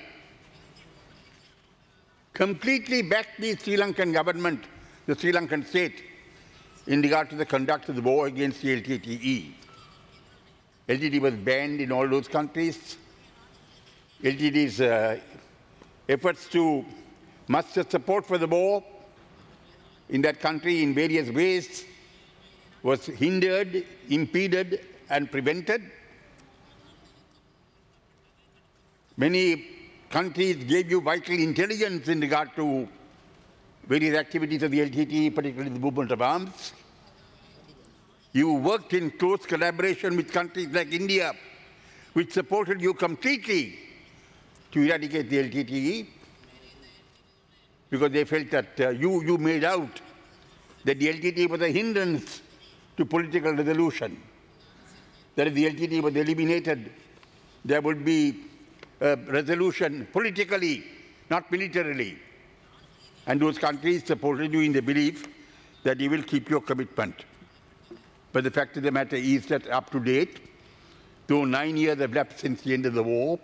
completely backed the Sri Lankan government, the Sri Lankan state, in regard to the conduct of the war against the LTTE. LTTE was banned in all those countries. LTTE's efforts to muster support for the war in that country in various ways was hindered, impeded, and prevented. Many countries gave you vital intelligence in regard to various activities of the LTTE, particularly the movement of arms. You worked in close collaboration with countries like India, which supported you completely to eradicate the LTTE, because they felt that you made out that the LTTE was a hindrance to political resolution. That if the LTTE was eliminated, there would be a resolution politically, not militarily. And those countries supported you in the belief that you will keep your commitment. But the fact of the matter is that up to date, though 9 years have lapsed since the end of the war,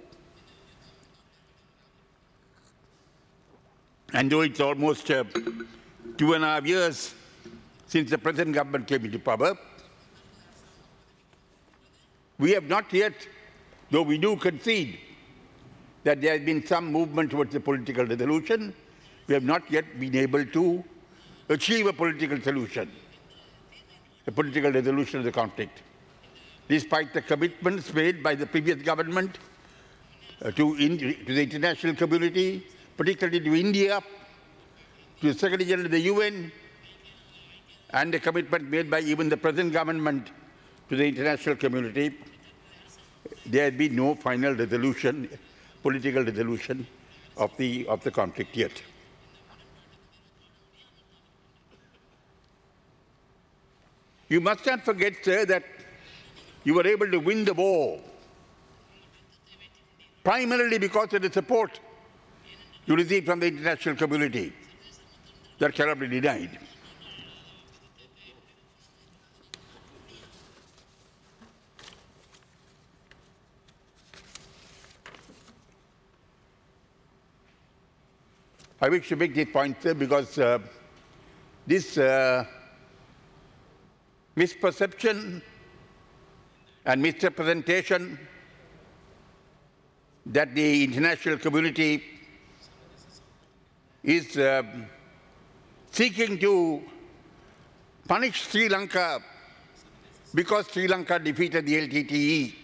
and though it's almost 2.5 years since the present government came into power, we have not yet, though we do concede that there has been some movement towards a political resolution, we have not yet been able to achieve a political solution, a political resolution of the conflict. Despite the commitments made by the previous government to the international community, particularly to India, to the Secretary General of the UN, and the commitment made by even the present government to the international community, there has been no final resolution, political resolution of the conflict yet. You must not forget, sir, that you were able to win the war primarily because of the support you received from the international community. That cannot be denied. I wish to make this point, sir, because this misperception and misrepresentation that the international community is seeking to punish Sri Lanka because Sri Lanka defeated the LTTE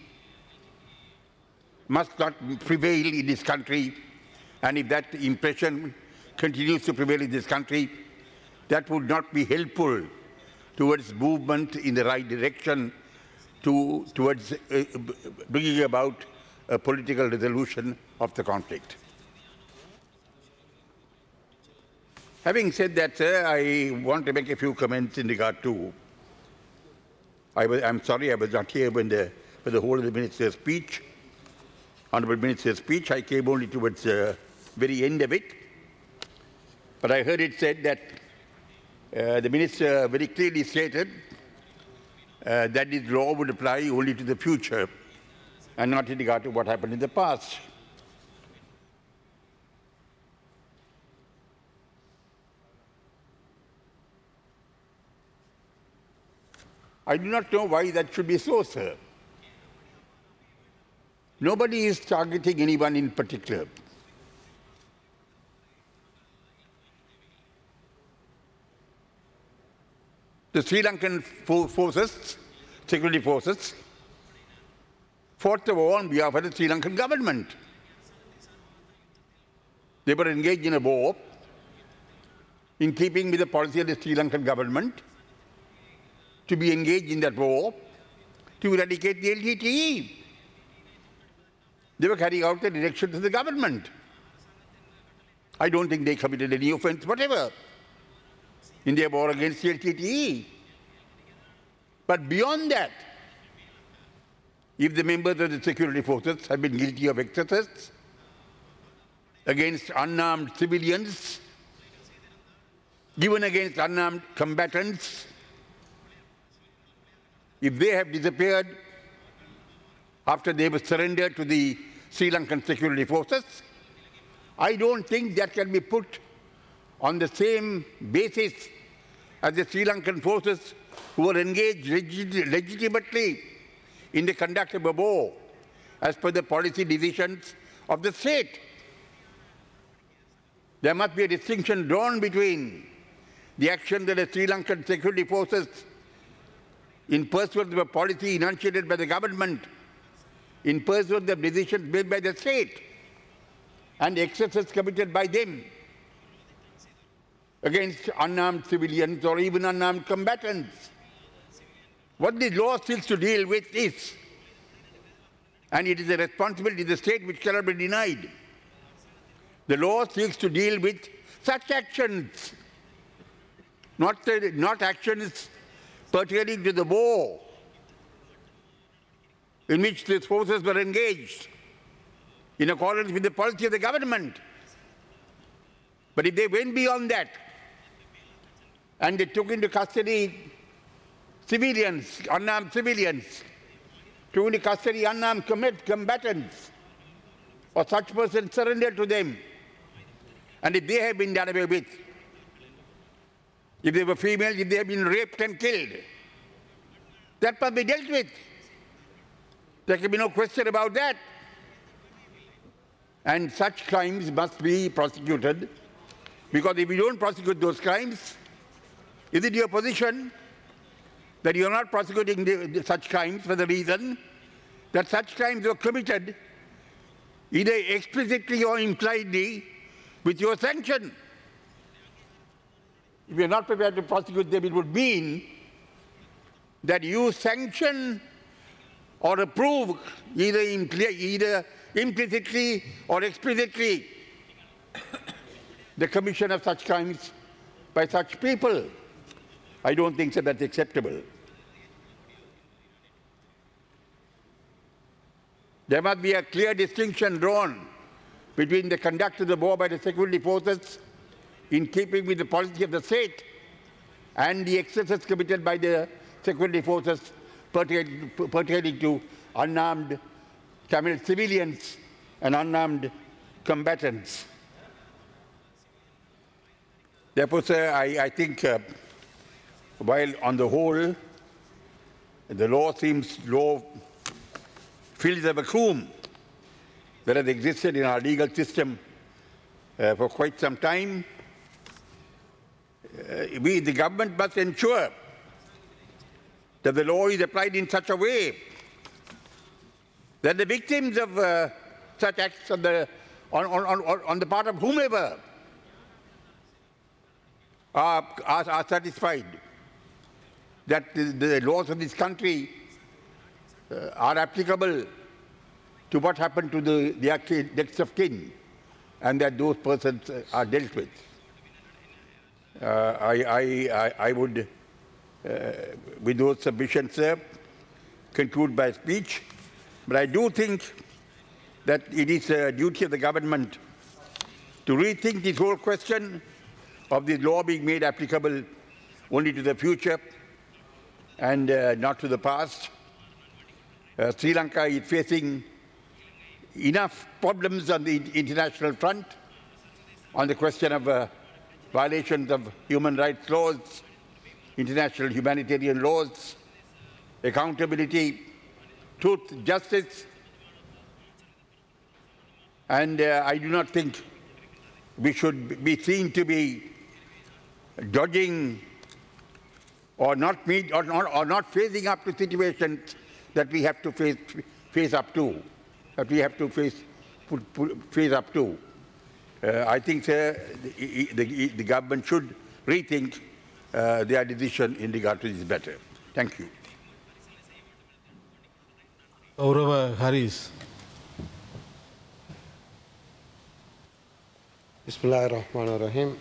must not prevail in this country. And if that impression continues to prevail in this country, that would not be helpful towards movement in the right direction towards bringing about a political resolution of the conflict. Having said that, sir, I want to make a few comments in regard to, I'm sorry I was not here for the whole of the Minister's speech. Honourable Minister's speech, I came only towards the very end of it. But I heard it said that the Minister very clearly stated that this law would apply only to the future and not in regard to what happened in the past. I do not know why that should be so, sir. Nobody is targeting anyone in particular. The Sri Lankan forces, security forces, fought the war on behalf of the Sri Lankan government. They were engaged in a war in keeping with the policy of the Sri Lankan government to be engaged in that war to eradicate the LTTE. They were carrying out the directions of the government. I don't think they committed any offense whatever in their war against the LTTE. But beyond that, if the members of the security forces have been guilty of excesses against unarmed civilians, even against unarmed combatants, if they have disappeared after they were surrendered to the Sri Lankan security forces, I don't think that can be put on the same basis as the Sri Lankan forces who were engaged legitimately in the conduct of a war as per the policy decisions of the state. There must be a distinction drawn between the action that the Sri Lankan security forces in pursuit of a policy enunciated by the government, in pursuit of the decisions made by the state. and excesses committed by them against unarmed civilians or even unarmed combatants. What the law seeks to deal with is, and it is a responsibility of the state which cannot be denied, the law seeks to deal with such actions, not actions pertaining to the war in which these forces were engaged in accordance with the policy of the government. But if they went beyond that and they took into custody civilians, unarmed civilians, took into custody unarmed combatants, or such persons surrendered to them, and if they have been done away with, if they were females, if they have been raped and killed, that must be dealt with. There can be no question about that. And such crimes must be prosecuted, because if you don't prosecute those crimes, is it your position that you are not prosecuting such crimes for the reason that such crimes were committed either explicitly or impliedly with your sanction? If you are not prepared to prosecute them, it would mean that you sanction or approve either implicitly or explicitly the commission of such crimes by such people. I don't think so that's acceptable. There must be a clear distinction drawn between the conduct of the war by the security forces in keeping with the policy of the state and the excesses committed by the security forces pertaining to unarmed Tamil civilians and unarmed combatants. Therefore, sir, I think while on the whole the law fills a vacuum that has existed in our legal system for quite some time, the government must ensure that the law is applied in such a way that the victims of such acts on the part of whomever are satisfied that the laws of this country are applicable to what happened to their next of kin, and that those persons are dealt with. I would, with those submissions, sir, conclude my speech. But I do think that it is a duty of the government to rethink this whole question of the law being made applicable only to the future and not to the past. Sri Lanka is facing enough problems on the international front on the question of violations of human rights laws, international humanitarian laws, accountability, truth, justice. And I do not think we should be seen to be dodging or not facing up to situations that we have to face up to. I think the government should rethink their decision in regard to this matter. Thank you. Gaurav Harris. பிஸ்மில்லாஹிர்ரஹ்மானிர்ரஹீம்.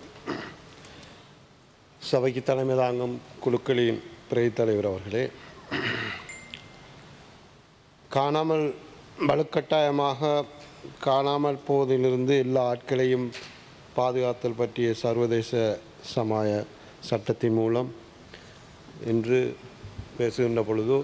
சபைக்கு தலைமை தாங்கும் குழுக்களின் பிரதி தலைவர் அவர்களே, வலுக்கட்டாயமாக காணாமல் போவதிலிருந்து எல்லா ஆட்களையும் பாதுகாத்தல் பற்றிய சர்வதேச சமாய சட்டத்தின் மூலம் என்று பேசுகின்ற பொழுது,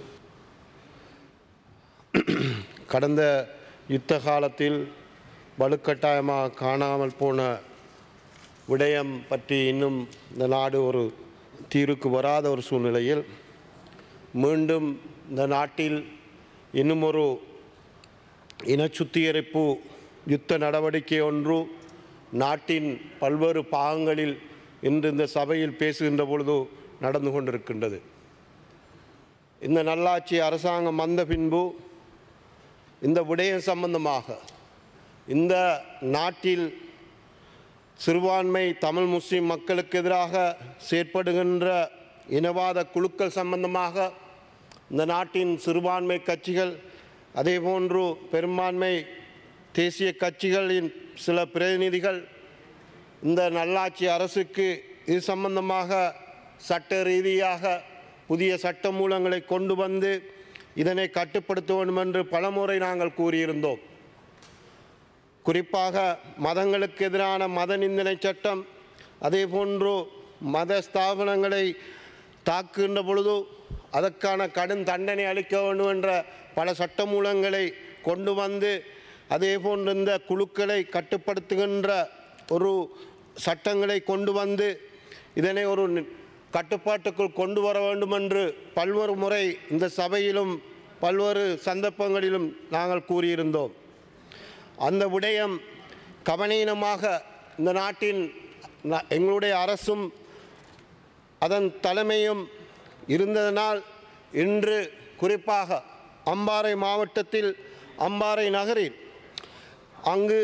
கடந்த யுத்த காலத்தில் வலுக்கட்டாயமாக காணாமல் போன விடயம் பற்றி இன்னும் இந்த நாடு ஒரு தீர்வுக்கு வராத ஒரு சூழ்நிலையில் மீண்டும் இந்த நாட்டில் இன்னும் ஒரு இனச்சுத்திகரிப்பு யுத்த நடவடிக்கை ஒன்று நாட்டின் பல்வேறு பாகங்களில் இன்று இந்த சபையில் பேசுகின்ற பொழுது நடந்து கொண்டிருக்கின்றது. இந்த நல்லாட்சி அரசாங்கம் வந்த பின்பு இந்த விடயம் சம்பந்தமாக இந்த நாட்டில் சிறுபான்மை தமிழ் முஸ்லிம் மக்களுக்கு எதிராக செயற்படுகின்ற இனவாத குழுக்கள் சம்பந்தமாக இந்த நாட்டின் சிறுபான்மை கட்சிகள் அதேபோன்று பெரும்பான்மை தேசிய கட்சிகளின் சில பிரதிநிதிகள் இந்த நல்லாட்சி அரசுக்கு இது சம்பந்தமாக சட்ட ரீதியாக புதிய சட்ட மூலங்களை கொண்டு வந்து இதனை கட்டுப்படுத்த வேண்டும் என்று பலமுறை நாங்கள் கூறியிருந்தோம். குறிப்பாக மதங்களுக்கு எதிரான மத நிந்தனை சட்டம், அதேபோன்று மத ஸ்தாபனங்களை தாக்குகின்ற பொழுது அதற்கான கடும் தண்டனை அளிக்க வேண்டும் என்ற பல சட்டமூலங்களை கொண்டு வந்து அதேபோன்று இந்த குழுக்களை கட்டுப்படுத்துகின்ற ஒரு சட்டங்களை கொண்டு வந்து இதனை ஒரு கட்டுப்பாட்டுக்குள் கொண்டு வர வேண்டும் என்று பல்வேறு முறை இந்த சபையிலும் பல்வேறு சந்தர்ப்பங்களிலும் நாங்கள் கூறியிருந்தோம். அந்த விடயம் கவனீனமாக இந்த நாட்டின் எங்களுடைய அரசும் அதன் தலைமையும் இருந்ததனால் இன்று குறிப்பாக அம்பாறை மாவட்டத்தில் அம்பாறை நகரில் அங்கு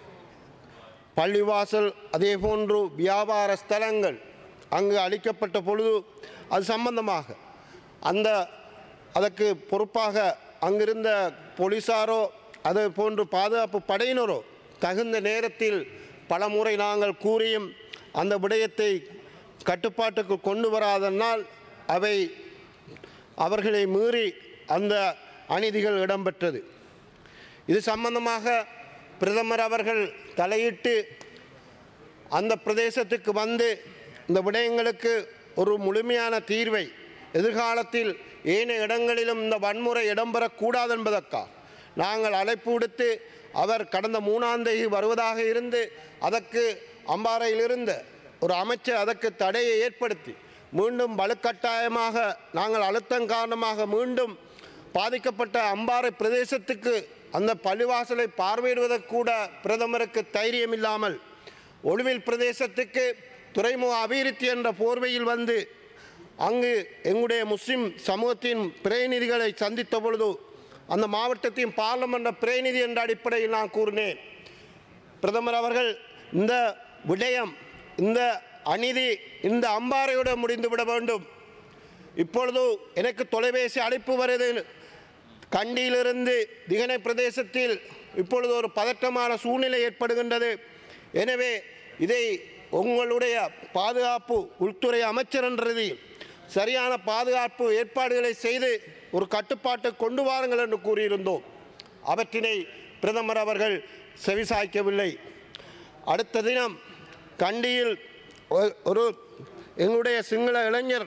பள்ளிவாசல் அதேபோன்று வியாபார ஸ்தலங்கள் அங்கு அளிக்கப்பட்ட பொழுது அது சம்பந்தமாக அதற்கு பொறுப்பாக அங்கிருந்த போலீசாரோ அதே போன்று பாதுகாப்பு படையினரோ தகுந்த நேரத்தில் பல முறை நாங்கள் கூறியும் அந்த விடயத்தை கட்டுப்பாட்டுக்கு கொண்டு வராதனால் அவை அவர்களை மீறி அந்த அநீதிகள் இடம்பெற்றது. இது சம்பந்தமாக பிரதமர் அவர்கள் தலையிட்டு அந்த பிரதேசத்துக்கு வந்து இந்த விடயங்களுக்கு ஒரு முழுமையான தீர்வை எதிர்காலத்தில் ஏனைய இடங்களிலும் இந்த வன்முறை இடம்பெறக்கூடாது என்பதற்காக நாங்கள் அழைப்பு விடுத்து அவர் கடந்த 3ஆம் தேதி வருவதாக இருந்து அதற்கு அம்பாறையிலிருந்த ஒரு அமைச்சர் அதற்கு தடையை ஏற்படுத்தி மீண்டும் வலுக்கட்டாயமாக நாங்கள் அழுத்தம் காரணமாக மீண்டும் பாதிக்கப்பட்ட அம்பாறை பிரதேசத்துக்கு அந்த பள்ளிவாசலை பார்வையிடுவதற்கு கூட பிரதமருக்கு தைரியம் இல்லாமல் ஒளிவில் பிரதேசத்துக்கு துறைமுக அபிவிருத்தி என்ற போர்வையில் வந்து அங்கு எங்களுடைய முஸ்லிம் சமூகத்தின் பிரதிநிதிகளை சந்தித்த பொழுது அந்த மாவட்டத்தின் பார்லமெண்ட் பிரதிநிதி என்ற அடிப்படையில் நான் கூறினேன், பிரதமர் அவர்கள் இந்த விடயம் இந்த அநீதி இந்த அம்பாறையோடு முடிந்துவிட வேண்டும். இப்பொழுது எனக்கு தொலைபேசி அழைப்பு வருது, கண்டியிலிருந்து திகனை பிரதேசத்தில் இப்பொழுது ஒரு பதற்றமான சூழ்நிலை ஏற்படுகின்றது. எனவே இதை உங்களுடைய பாதுகாப்பு உள்துறை அமைச்சர் என்றது சரியான பாதுகாப்பு ஏற்பாடுகளை செய்து ஒரு கட்டுப்பாட்டை கொண்டு வாருங்கள் என்று கூறியிருந்தோம். அவற்றினை பிரதமர் அவர்கள் செவிசாய்க்கவில்லை. அடுத்த தினம் கண்டியில் ஒரு எங்களுடைய சிங்கள இளைஞர்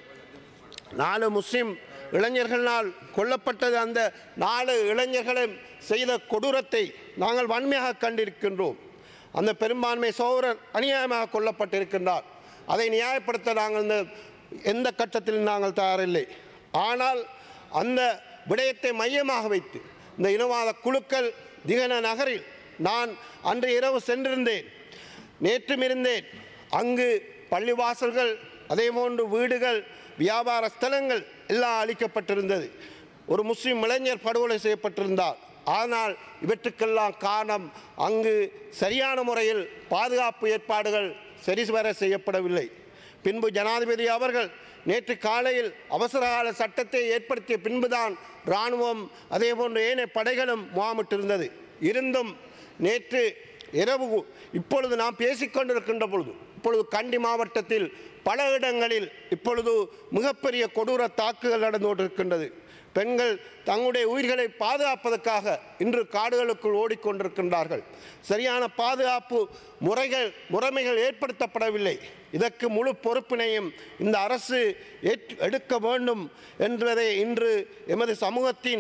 4 முஸ்லிம் இளைஞர்களால் கொல்லப்பட்டது. அந்த 4 இளைஞர்களும் செய்த கொடூரத்தை நாங்கள் வன்மையாக கண்டிருக்கின்றோம். அந்த பெரும்பான்மை சகோதரர் அநியாயமாக கொல்லப்பட்டிருக்கின்றார். அதை நியாயப்படுத்த நாங்கள் எந்த கட்டத்திலும் நாங்கள் தயாரில்லை. ஆனால் அந்த விடயத்தை மையமாக வைத்து இந்த இனவாத குழுக்கள் திகன நகரில் நான் அன்று இரவு சென்றிருந்தேன், நேற்றும் இருந்தேன். அங்கு பள்ளிவாசல்கள் அதேபோன்று வீடுகள் வியாபார ஸ்தலங்கள் எல்லாம் அளிக்கப்பட்டிருந்தது. ஒரு முஸ்லிம் இளைஞர் படுகொலை செய்யப்பட்டிருந்தார். ஆனால் இவற்றுக்கெல்லாம் காரணம் அங்கு சரியான முறையில் பாதுகாப்பு ஏற்பாடுகள் சரிவர செய்யப்படவில்லை. பின்பு ஜனாதிபதி அவர்கள் நேற்று காலையில் அவசரகால சட்டத்தை ஏற்படுத்திய பின்புதான் இராணுவம் அதேபோன்று ஏனைய படைகளும் முகாமிட்டிருந்தது. இருந்தும் நேற்று இரவு இப்பொழுது நாம் பேசிக்கொண்டிருக்கின்ற பொழுது இப்பொழுது கண்டி மாவட்டத்தில் பல இடங்களில் இப்பொழுது மிகப்பெரிய கொடூர தாக்குதல் நடந்து கொண்டிருக்கின்றது. பெண்கள் தங்களுடைய உயிர்களை பாதுகாப்பதற்காக இன்று காடுகளுக்குள் ஓடிக்கொண்டிருக்கின்றார்கள். சரியான பாதுகாப்பு முறைமைகள் ஏற்படுத்தப்படவில்லை. இதற்கு முழு பொறுப்பினையும் இந்த அரசு எடுக்க வேண்டும் என்பதை இன்று எமது சமூகத்தின்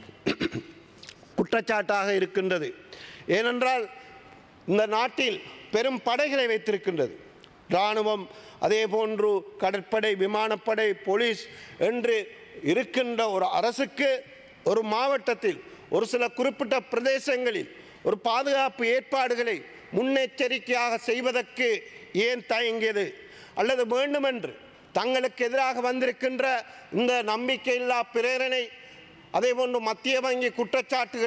குற்றச்சாட்டாக இருக்கின்றது. ஏனென்றால் இந்த நாட்டில் பெரும் படைகளை வைத்திருக்கின்றது. இராணுவம் அதேபோன்று கடற்படை, விமானப்படை, போலீஸ் என்று இருக்கின்ற ஒரு அரசுக்கு ஒரு மாவட்டத்தில் ஒரு சில குறிப்பிட்ட பிரதேசங்களில் ஒரு பாதுகாப்பு ஏற்பாடுகளை முன்னெச்சரிக்கையாக செய்வதற்கு ஏன் தயங்கியது? அல்லது வேண்டுமென்று தங்களுக்கு எதிராக வந்திருக்கின்ற இந்த நம்பிக்கையில்லா பிரேரணை அதேபோன்று மத்திய வங்கி குற்றச்சாட்டுகளை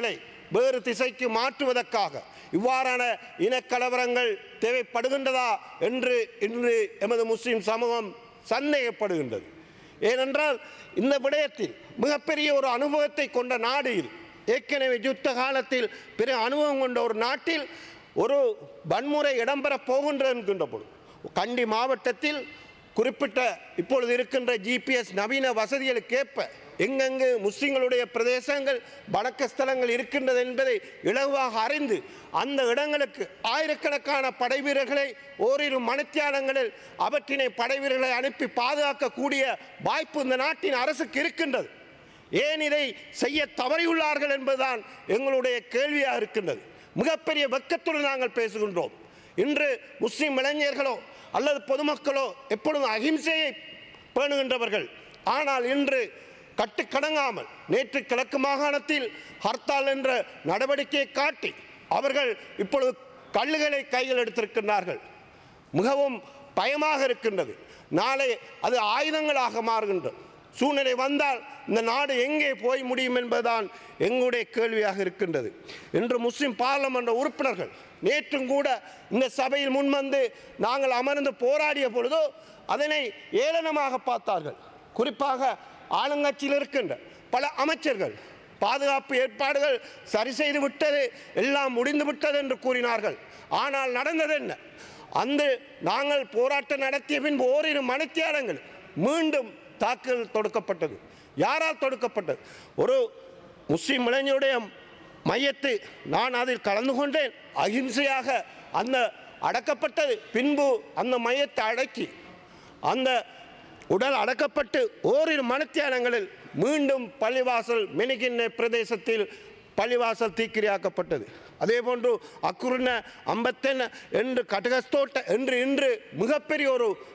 வேறு திசைக்கு மாற்றுவதற்காக இவ்வாறான இனக்கலவரங்கள் தேவைப்படுகின்றதா என்று இன்று எமது முஸ்லிம் சமூகம் சந்தேகப்படுகின்றது. ஏனென்றால் இந்த விடயத்தில் மிகப்பெரிய ஒரு அனுபவத்தை கொண்ட நாடு இது. ஏற்கனவே யுத்த காலத்தில் பெரிய அனுபவம் கொண்ட ஒரு நாட்டில் ஒரு வன்முறை இடம்பெறப் போகின்றது என்கின்ற பொழுது கண்டி மாவட்டத்தில் குறிப்பிட்ட இப்பொழுது இருக்கின்ற ஜிபிஎஸ் நவீன வசதிகளுக்கேற்ப எங்கெங்கு முஸ்லிம்களுடைய பிரதேசங்கள் வணக்க ஸ்தலங்கள் இருக்கின்றது என்பதை இலகுவாக அறிந்து அந்த இடங்களுக்கு ஆயிரக்கணக்கான படை வீரர்களை ஓரிரு மணித்தியாலங்களில் அவற்றினை படை வீரர்களை அனுப்பி பாதுகாக்கக்கூடிய வாய்ப்பு இந்த நாட்டின் அரசுக்கு இருக்கின்றது. ஏன் இதை செய்ய தவறியுள்ளார்கள் என்பதுதான் எங்களுடைய கேள்வியாக இருக்கின்றது. மிகப்பெரிய வெட்கத்துடன் நாங்கள் பேசுகின்றோம். இன்று முஸ்லிம் இளைஞர்களோ அல்லது பொதுமக்களோ எப்பொழுதும் அகிம்சையை பேணுகின்றவர்கள். ஆனால் இன்று கட்டுக்கடங்காமல் நேற்று கிழக்கு மாகாணத்தில் ஹர்த்தால் என்ற நடவடிக்கையை காட்டி அவர்கள் இப்பொழுது கல்லுகளை கையில் எடுத்திருக்கின்றார்கள். மிகவும் பயமாக இருக்கின்றது. நாளை அது ஆயுதங்களாக மாறுகின்ற சூழ்நிலை வந்தால் இந்த நாடு எங்கே போய் முடியும் என்பதுதான் எங்களுடைய கேள்வியாக இருக்கின்றது. இன்று முஸ்லிம் பார்லமெண்ட் உறுப்பினர்கள் நேற்றும் கூட இந்த சபையில் முன்வந்து நாங்கள் அமர்ந்து போராடிய பொழுதோ அதனை ஏளனமாக பார்த்தார்கள். குறிப்பாக ஆளுங்கட்சியில் இருக்கின்ற பல அமைச்சர்கள் பாதுகாப்பு ஏற்பாடுகள் சரி செய்து விட்டது, எல்லாம் முடிந்து விட்டது என்று கூறினார்கள். ஆனால் நடந்தது என்ன? அந்த நாங்கள் போராட்டம் நடத்திய பின்பு ஓரிரு மணித்தியாலங்கள் மீண்டும் தாக்குதல் தொடுக்கப்பட்டது. யாரால் தொடுக்கப்பட்டது? ஒரு முஸ்லிம் இளைஞருடைய மையத்தை நான் அதில் கலந்து கொண்டேன். அகிம்சையாக அந்த அடக்கப்பட்டது. பின்பு அந்த மையத்தை அடக்கி அந்த உடல் அடக்கப்பட்டு ஓரிரு மணித்தியாலங்களில் மீண்டும் பள்ளிவாசல் மெனிகின்ன பிரதேசத்தில் பள்ளிவாசல் தீக்கிரையாக்கப்பட்டது. அதே போன்று அக்குருன அம்பத்தென்ன என்று கட்டகஸ்தோட்ட என்று இன்று மிகப்பெரிய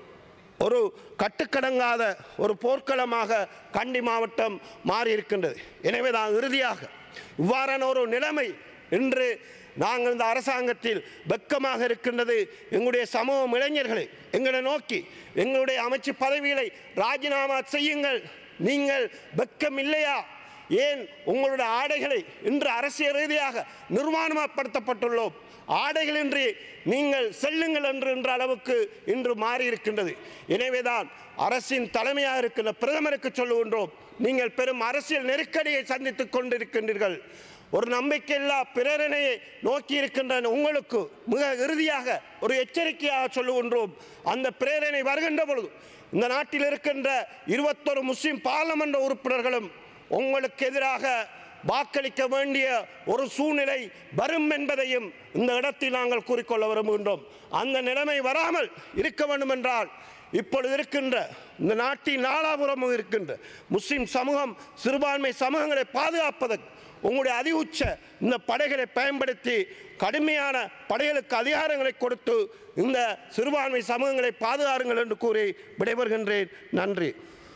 ஒரு கட்டுக்கடங்காத ஒரு போர்க்களமாக கண்டி மாவட்டம் மாறியிருக்கின்றது. எனவே தான் இறுதியாக இவ்வாறான ஒரு நிலைமை இன்று நாங்கள் இந்த அரசாங்கத்தில் வெட்கமாக இருக்கின்றது. எங்களுடைய சமூக இளைஞர்களை எங்களை நோக்கி எங்களுடைய அமைச்சு பதவிகளை ராஜினாமா செய்யுங்கள், நீங்கள் வெட்கம் இல்லையா, ஏன் உங்களுடைய ஆடைகளை இன்று அரசியல் ரீதியாக நிர்மாணப்படுத்தப்பட்டுள்ளோம், ஆடைகளின்றி நீங்கள் செல்லுங்கள் என்ற அளவுக்கு இன்று மாறியிருக்கின்றது. எனவேதான் அரசின் தலைமையாக இருக்கின்ற பிரதமருக்கு சொல்லுகின்றோம், நீங்கள் பெரும் அரசியல் நெருக்கடியை சந்தித்துக் கொண்டிருக்கின்றீர்கள். ஒரு நம்பிக்கையில்லா பிரேரணையை நோக்கி இருக்கின்ற உங்களுக்கு மிக இறுதியாக ஒரு எச்சரிக்கையாக சொல்லுகின்றோம். அந்த பிரேரணை வருகின்ற பொழுது இந்த நாட்டில் இருக்கின்ற 21 முஸ்லிம் பார்லமெண்ட் உறுப்பினர்களும் உங்களுக்கு எதிராக வாக்களிக்க வேண்டிய ஒரு சூழ்நிலை வரும் என்பதையும் இந்த இடத்தில் நாங்கள் கூறிக்கொள்ள விரும்புகின்றோம். அந்த நிலைமை வராமல் இருக்க வேண்டும் என்றால் இப்பொழுது இருக்கின்ற இந்த நாட்டின் நாலாபுரமும் இருக்கின்ற முஸ்லிம் சமூகம் சிறுபான்மை சமூகங்களை பாதுகாப்பதற்கு உங்களுடைய அதிஉச்ச இந்த படைகளை பயன்படுத்தி கடுமையான படைகளுக்கு அதிகாரங்களை கொடுத்து இந்த சிறுபான்மை சமூகங்களை பாதுகாருங்கள் என்று கூறி விடைபெறுகின்றேன். நன்றி.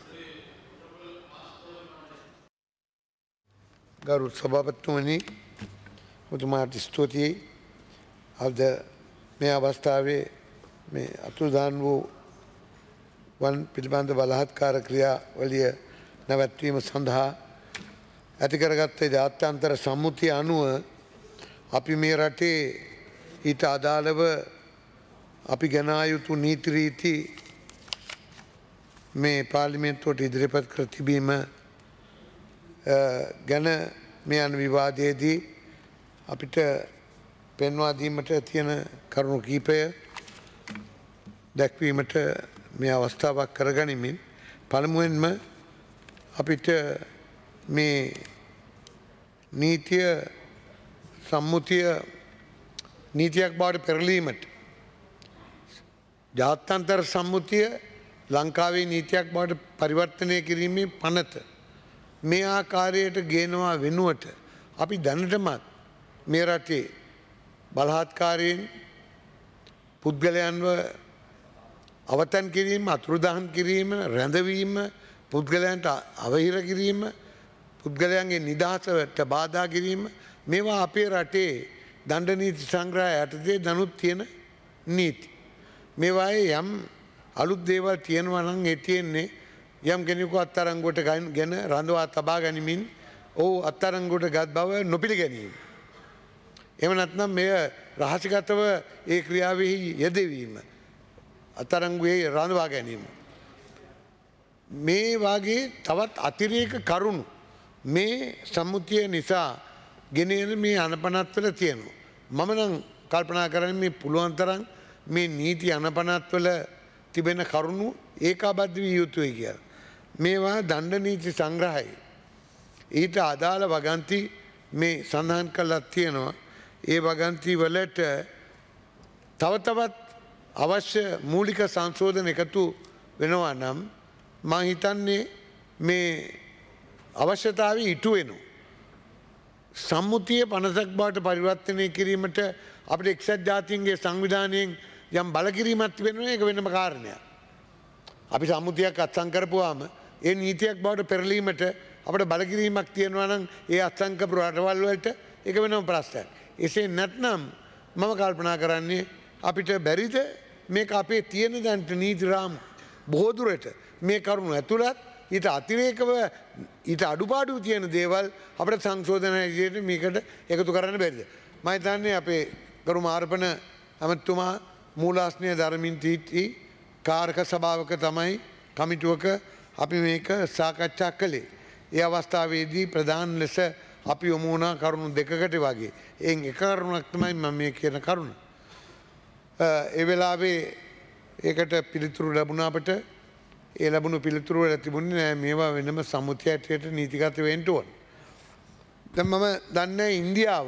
ගරු සභාපතිතුමනි, ඔබතුමාට ස්තුතියි. අද මේ අවස්ථාවේ මේ අතුරුදහන් වූ වන් පිළිබඳ බලහත්කාර ක්‍රියාවලිය නැවැත්වීම සඳහා ඇතිකරගත්ත ජාත්‍යන්තර සම්මුතිය අනුව අපි මේ රටේ ඊට අදාළව අපි ගෙනා යුතු නීති රීති මේ පාර්ලිමේන්තුවට ඉදිරිපත් කර තිබීම ගැන මේ යන විවාදයේදී අපිට පෙන්වා දීමට තියෙන කරුණු කීපය දැක්වීමට මේ අවස්ථාවක් කරගනිමින් පළමුවෙන්ම අපිට මේ නීතිය සම්මුතිය නීතියක් බවට පෙරලීමට ජාත්‍යන්තර සම්මුතිය ලංකාවේ නීතියක් බවට පරිවර්තනය කිරීමේ පනත මේ ආකාරයට ගේනවා වෙනුවට අපි දැනටමත් මේ රටේ බලහත්කාරයෙන් පුද්ගලයන්ව අවතන් කිරීම, අතුරුදහන් කිරීම, රැඳවීම, පුද්ගලයන්ට අවහිර කිරීම, පුද්ගලයන්ගේ නිදහසට බාධා කිරීම මේවා අපේ රටේ දණ්ඩ නීති සංග්‍රහය යටතේ දැනුත් තියෙන නීති. මේවායේ යම් අලුත් දේවල් තියෙනවා නම් ඒ තියෙන්නේ යම් කෙනෙකු අත්අඩංගුවට ගෙන රඳවා තබා ගනිමින් ඔහු අත්අඩංගුවට ගත් බව නොපිළිගැනීම. එහෙම නැත්නම් මෙය රහසිගතව ඒ ක්‍රියාවෙහි යෙදවීම අතරංගුවේ රඳවා ගැනීම. මේ වාගේ තවත් අතිරේක කරුණු මේ සම්මුතිය නිසා ගෙනෙන මේ අනපනත්වල තියෙනවා. මම නම් කල්පනා කරන්නේ මේ පුළුවන් තරම් මේ නීති අනපනත්වල තිබෙන කරුණු ඒකාබද්ධ විය යුතුයි කියලා. මේවා දණ්ඩ නීති සංග්‍රහයි. ඊට අදාළ වගන්ති මේ සඳහන් කළා තියෙනවා. ඒ වගන්ති වලට තව තවත් අවශ්‍ය මූලික සංශෝධන එකතු වෙනවා නම් මම හිතන්නේ මේ අවශ්‍යතාවය ඉටු වෙනවා. සම්මුතිය 50ක් බවට පරිවර්තනය කිරීමට අපිට එක්සත් ජාතීන්ගේ සංවිධානයෙන් යම් බලකිරීමක් තිබෙනවා. ඒක වෙනම කාරණයක්. අපි සම්මුතියක් අත්සන් කරපුවාම ඒ නීතියක් බවට පෙරලීමට අපිට බලකිරීමක් තියෙනවා නම් ඒ අත්සන් කරපු රටවල් වලට ඒක වෙනම ප්‍රශ්නයක්. එසේ නැත්නම් මම කල්පනා කරන්නේ අපිට බැරිද මේක අපේ තියෙන දැනට නීති රාමු බොහෝ දුරට මේ කරුණු ඇතුළත් ඊට අතිරේකව ඊට අඩුපාඩු තියෙන දේවල් අපිට සංශෝධන විදිහට මේකට එකතු කරන්න බැරිද? මම හිතන්නේ අපේ කරු මාර්පණ අමතුමා මූලාස්නය ධර්මින් තීටි කාර්ක සභාවක තමයි කමිටුවක අපි මේක සාකච්ඡා කළේ. ඒ අවස්ථාවේදී ප්‍රධාන ලෙස අපි යොමු වුණා කරුණු දෙකකට වගේ. එයින් එක කරුණක් තමයි මම මේ කියන කරුණ. ඒ වෙලාවේ ඒකට පිළිතුරු ලැබුණ අපට ඒ ලැබුණු පිළිතුරු වල තිබුණේ නෑ මේවා වෙනම සම්මුතිය ඇටියට නීතිගත වෙන්න ඕන. දැන් මම දන්නේ ඉන්දියාව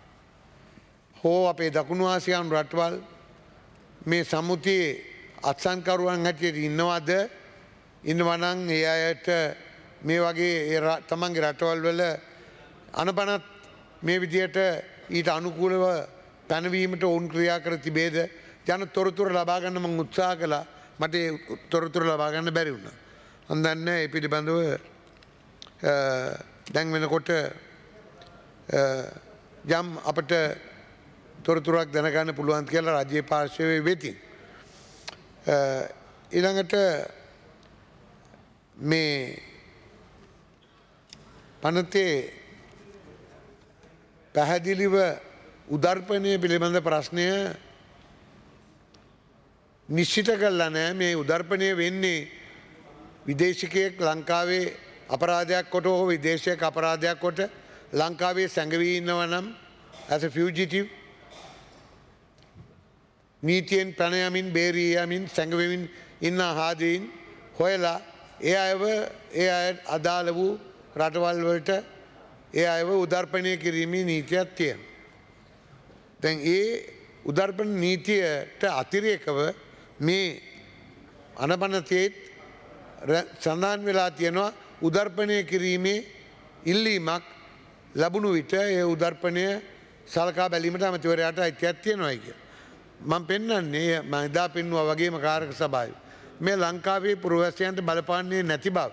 හෝ අපේ දකුණු ආසියානු රටවල් මේ සම්මුතියේ අත්සන්කරුවන් හැටියට ඉන්නවද? ඉන්නවා නම් ඒ අයට මේ වගේ තමන්ගේ රටවල් වල අනපනත් මේ විදියට ඊට අනුකූලව පැනවීමට ඔවුන් ක්‍රියා කර තිබේද? යන තොරතුරු ලබා ගන්න මම උත්සාහ කළා. මට ඒ තොරතුරු ලබා ගන්න බැරි වුණා. මම දන්නේ ඒ පිළිබඳව දැන් වෙනකොට යම් අපට තොරතුරක් දැනගන්න පුළුවන් කියලා රාජ්‍ය පාර්ශවයේ වෙතින්. ඊළඟට මේ පනතේ පැහැදිලිව උදර්පණය පිළිබඳ ප්‍රශ්නය නිශ්චිත කළා නෑ. මේ උදර්පණය වෙන්නේ විදේශිකයෙක් ලංකාවේ අපරාධයක් කොට හෝ විදේශයක අපරාධයක් කොට ලංකාවේ සැඟවී ඉන්නවා නම් as a fugitive නීතියෙන් පැන යමින් බේරී යමින් සැඟවෙමින් ඉන්න ආදීන් හොයලා ඒ අය අදාළ වූ රටවල් වලට ඒ අයව උදර්පණය කිරීමේ නීතියක් තියෙනවා. දැන් ඒ උදර්පණ නීතියට අතිරේකව මේ අනපනතේත් සඳහන් වෙලා තියෙනවා උදර්පණය කිරීමේ ඉල්ලීමක් ලැබුණු විට ඒ උදර්පණය සලකා බැලීමට අමාත්‍යවරයාට අයිතියක් තියෙනවා කියලා. මම පෙන්වන්නේ මම එදා පෙන්වුවා වගේම කාරක සභාවේ මේ ලංකාවේ පුරවැසියන්ට බලපාන්නේ නැති බව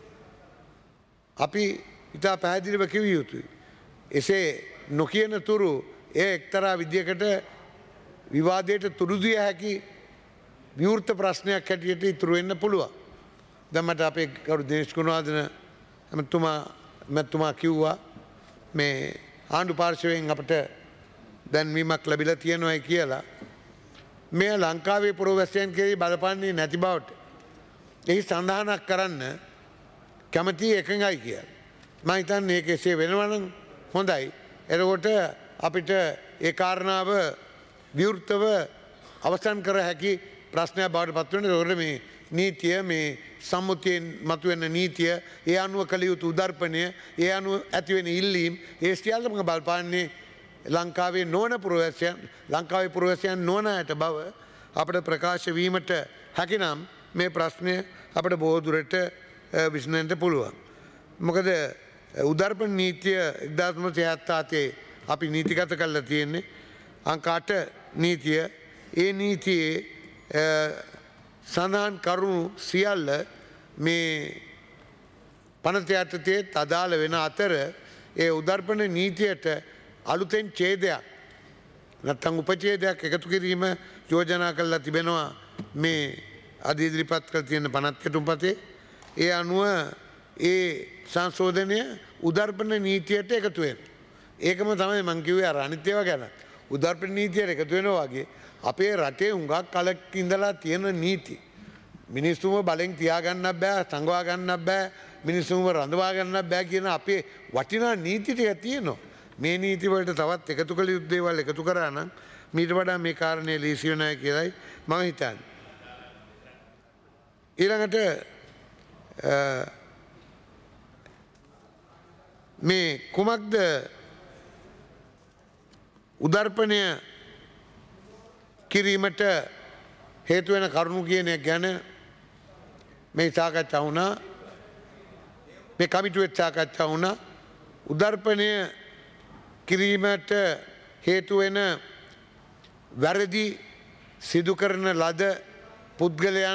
අපි ඉතා පැහැදිලිව කිව යුතුයි. එසේ නොකියන තුරු ඒ එක්තරා විදියකට විවාදයට තුඩු දිය හැකි විවෘත ප්‍රශ්නයක් හැටියට ඉතුරු වෙන්න පුළුවන්. දැන් මට අපේ කරු දිනේෂ් ගුණවර්ධන මැතිතුමා කිව්වා මේ ආණ්ඩු පාර්ශවයෙන් අපට දැන්වීමක් ලැබිලා තියෙනවායි කියලා. මේ ලංකාවේ පුරවැසියන් කෙරෙහි බලපාන්නේ නැති බවට එහි සඳහනක් කරන්න කැමති එකඟයි කියලා. මම හිතන්නේ ඒක එසේ වෙනවා නම් හොඳයි. එතකොට අපිට ඒ කාරණාව විවෘතව අවසන් කර හැකි ප්‍රශ්නයක් බවට පත් වෙනවා. ඒකට මේ නීතිය මේ සම්මුතියෙන් මතුවෙන නීතිය ඒ අනුව කළ යුතු උදර්පණය ඒ අනුව ඇතිවෙන ඉල්ලීම් ඒ සියල්ලම බලපාන්නේ ලංකාවේ නොවන පුරවැසියන් ලංකාවේ පුරවැසියන් නොවන අයට බව අපිට ප්‍රකාශ වීමට හැකිනම් මේ ප්‍රශ්නය අපිට බොහෝ දුරට විසඳන්න පුළුවන්. මොකද උදර්පණ නීතිය 1977 අපි නීතිගත කරලා තියෙන්නේ අංක 8 නීතිය. ඒ නීතියේ සඳහන් කරුණු සියල්ල මේ පනත යටතේ අදාළ වෙන අතර ඒ උදර්පණ නීතියට අලුතෙන් ඡේදයක් නැත්නම් උපඡේදයක් එකතු කිරීම යෝජනා කරලා තිබෙනවා මේ අද ඉදිරිපත් කර තියෙන පනත් කෙටුම්පතේ. ඒ අනුව ඒ සංශෝධනය උදර්පණ නීතියට එකතු වෙනවා. ඒකම තමයි මං කිව්වේ අර අනිත් ඒවා ගැන. උදාර්පණ නීතියට එකතු වෙනවා වගේ අපේ රටේ හුඟක් කලක් ඉඳලා තියෙන නීති. මිනිස්සුම බලෙන් තියාගන්නත් බෑ, සංගවා ගන්නත් බෑ, මිනිස්සුම රඳවා ගන්නත් බෑ කියන අපේ වටිනා නීති ටික තියෙනවා. මේ නීති වලට තවත් එකතු කළ යුතු දේවල් එකතු කරා නම් මීට වඩා මේ කාරණේ ලීසි වෙනවා කියලායි මම හිතන්නේ. ඊළඟට මේ කුමක්ද උදර්පණය කිරීමට හේතු වෙන කරුණු කියන එක ගැන මේ සාකච්ඡා වුණා. මේ කමිටුවෙත් සාකච්ඡා වුණා. උදර්පණය කිරීමට හේතු වෙන වැරදි සිදු කරන ලද පුද්ගලයන්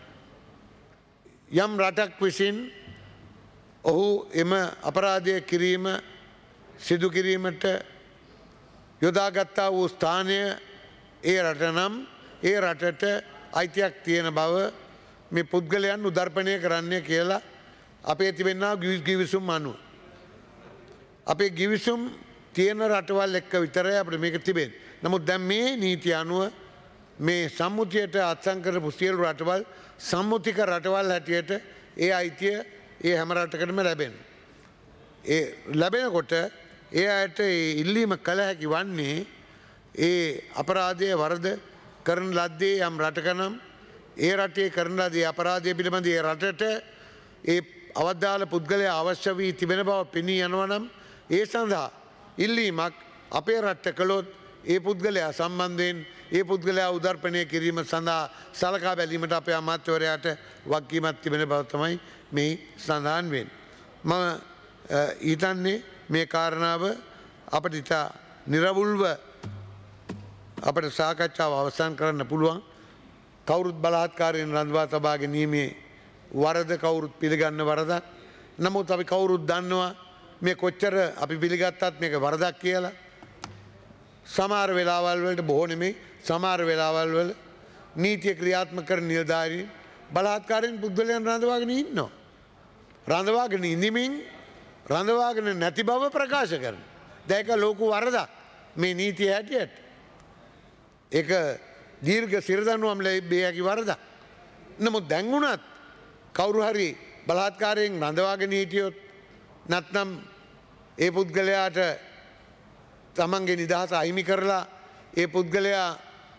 යම් රටක් විසින් ඔහු එම අපරාධය කිරීම සිදු කිරීමට යොදාගත්තා වූ ස්ථානය ඒ රට නම් ඒ රටට අයිතියක් තියෙන බව මේ පුද්ගලයන් උදර්පණය කරන්නේ කියලා අපේ තිබෙනා ගිවිසුම් අනුව. අපේ ගිවිසුම් තියෙන රටවල් එක්ක විතරයි අපිට මේක තිබෙන්නේ. නමුත් දැන් මේ නීතිය අනුව මේ සම්මුතියට අත්සන් කරපු සියලු රටවල් සම්මුතික රටවල් හැටියට ඒ අයිතිය ඒ හැම රටකටම ලැබෙනවා. ඒ ලැබෙනකොට ඒ අයට ඉල්ලීම කළ හැකි වන්නේ ඒ අපරාධය වරද කරන ලද්දේ යම් රටක නම් ඒ රටේ කරන ලදී අපරාධය පිළිබඳ ඒ රටට ඒ අවදාළ පුද්ගලයා අවශ්‍ය වී තිබෙන බව පෙනී යනවා නම් ඒ සඳහා ඉල්ලීමක් අපේ රටට කළොත් ඒ පුද්ගලයා සම්බන්ධයෙන් ඒ පුද්ගලයා උදර්පණය කිරීම සඳහා සලකා බැලීමට අපේ අමාත්‍යවරයාට වගකීමක් තිබෙන බව තමයි මේ සඳහන් වෙන්නේ. මම හිතන්නේ මේ කාරණාව අපිට ඉතා නිර්වුල්ව අපට සාකච්ඡාව අවසන් කරන්න පුළුවන්. කවුරුත් බලාත්කාරයෙන් රඳවා තබා ගැනීමේ වරද කවුරුත් පිළිගන්න වරදක්. නමුත් අපි කවුරුත් දන්නවා මේ කොච්චර අපි පිළිගත්තත් මේක වරදක් කියලා. සමහර වෙලාවල් වලට බොහෝ නෙමෙයි සමහර වෙලාවල් වල නීතිය ක්‍රියාත්මක කරන නිලධාරීන් බලාත්කාරයෙන් පුද්ගලයන් රඳවාගෙන ඉන්නවා. රඳවාගෙන ඉඳිමින් රඳවාගෙන නැති බව ප්‍රකාශ කරන. දැන් ඒක ලොකු වරදක් මේ නීතිය හැටියට. ඒක දීර්ඝ සිරදඬුවම් ලැබිය හැකි වරදක්. නමුත් දැන් වුණත් කවුරු හරි බලාත්කාරයෙන් රඳවාගෙන හිටියොත් නැත්නම් ඒ පුද්ගලයාට තමන්ගේ නිදහස අහිමි කරලා ඒ පුද්ගලයා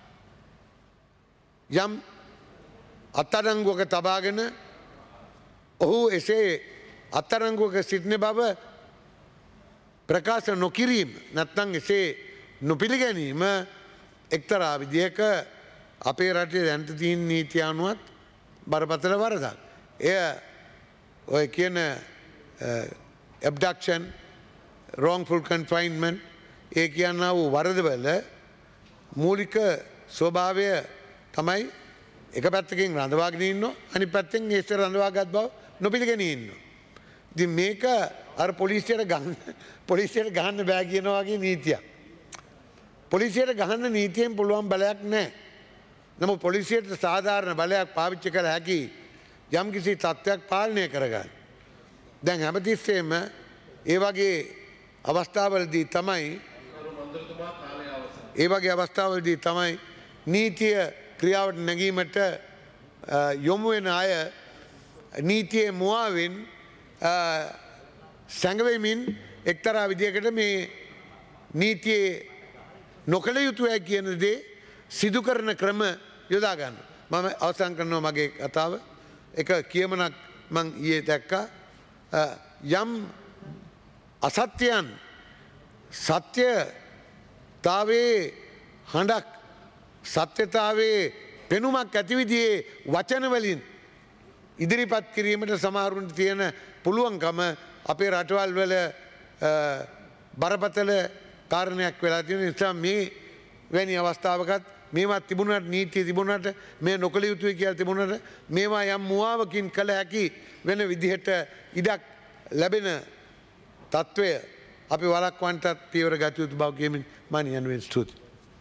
යම් අත්අඩංගුවක තබාගෙන ඔහු එසේ අත්අඩංගුවක සිටින බව ප්‍රකාශ නොකිරීම නැත්නම් එසේ නොපිළිගැනීම එක්තරා විදියක අපේ රටේ දැනට තියෙන නීතිය අනුවත් බරපතල වරදක්. එය ඔය කියන abduction, wrongful confinement ඒ කියන්නා වූ වරදවල මූලික ස්වභාවය තමයි එක පැත්තකින් රඳවාගෙන ඉන්නවා අනිත් පැත්තෙන් ඒස රඳවාගත් බව නොපිළිගෙන ඉන්නවා. ඉතින් මේක අර පොලිසියට ගහන්න බෑ කියන වගේ නීතියක්. පොලිසියට ගහන්න නීතියෙන් පුළුවන් බලයක් නැහැ. නමුත් පොලිසියට සාධාරණ බලයක් පාවිච්චි කළ හැකි යම්කිසි තත්ත්වයක් පාලනය කරගන්න. දැන් හැමතිස්සෙම ඒ වගේ අවස්ථාවලදී තමයි නීතිය ක්‍රියාවට නැගීමට යොමු වෙන අය නීතියේ මුවාවෙන් සැඟවෙමින් එක්තරා විදියකට මේ නීතියේ නොකළ යුතුයි කියන දේ සිදු කරන ක්‍රම යොදා ගන්න. මම අවසන් කරනවා මගේ කතාව. එක කියමනක් මං ඊයේ දැක්කා. යම් අසත්‍යයන් සත්‍යතාවේ හඬක් සත්‍යතාවේ පෙනුමක් ඇති විදිහේ වචන වලින් ඉදිරිපත් කිරීමට සමහරුන්ට තියෙන පුළුවන්කම අපේ රටවල් වල බරපතල කාරණයක් වෙලා තියෙන නිසා මේ වැනි අවස්ථාවකත් මේවා තිබුණට නීතිය තිබුණට මේ නොකළ යුතුයි කියලා තිබුණට මේවා යම් මුවාවකින් කළ හැකි වෙන විදිහට ඉඩක් ලැබෙන තත්ත්වය අපි වළක්වන්නටත් පියවර ගත යුතු බව කියමින් මම යනුවෙන් ස්තුතියි.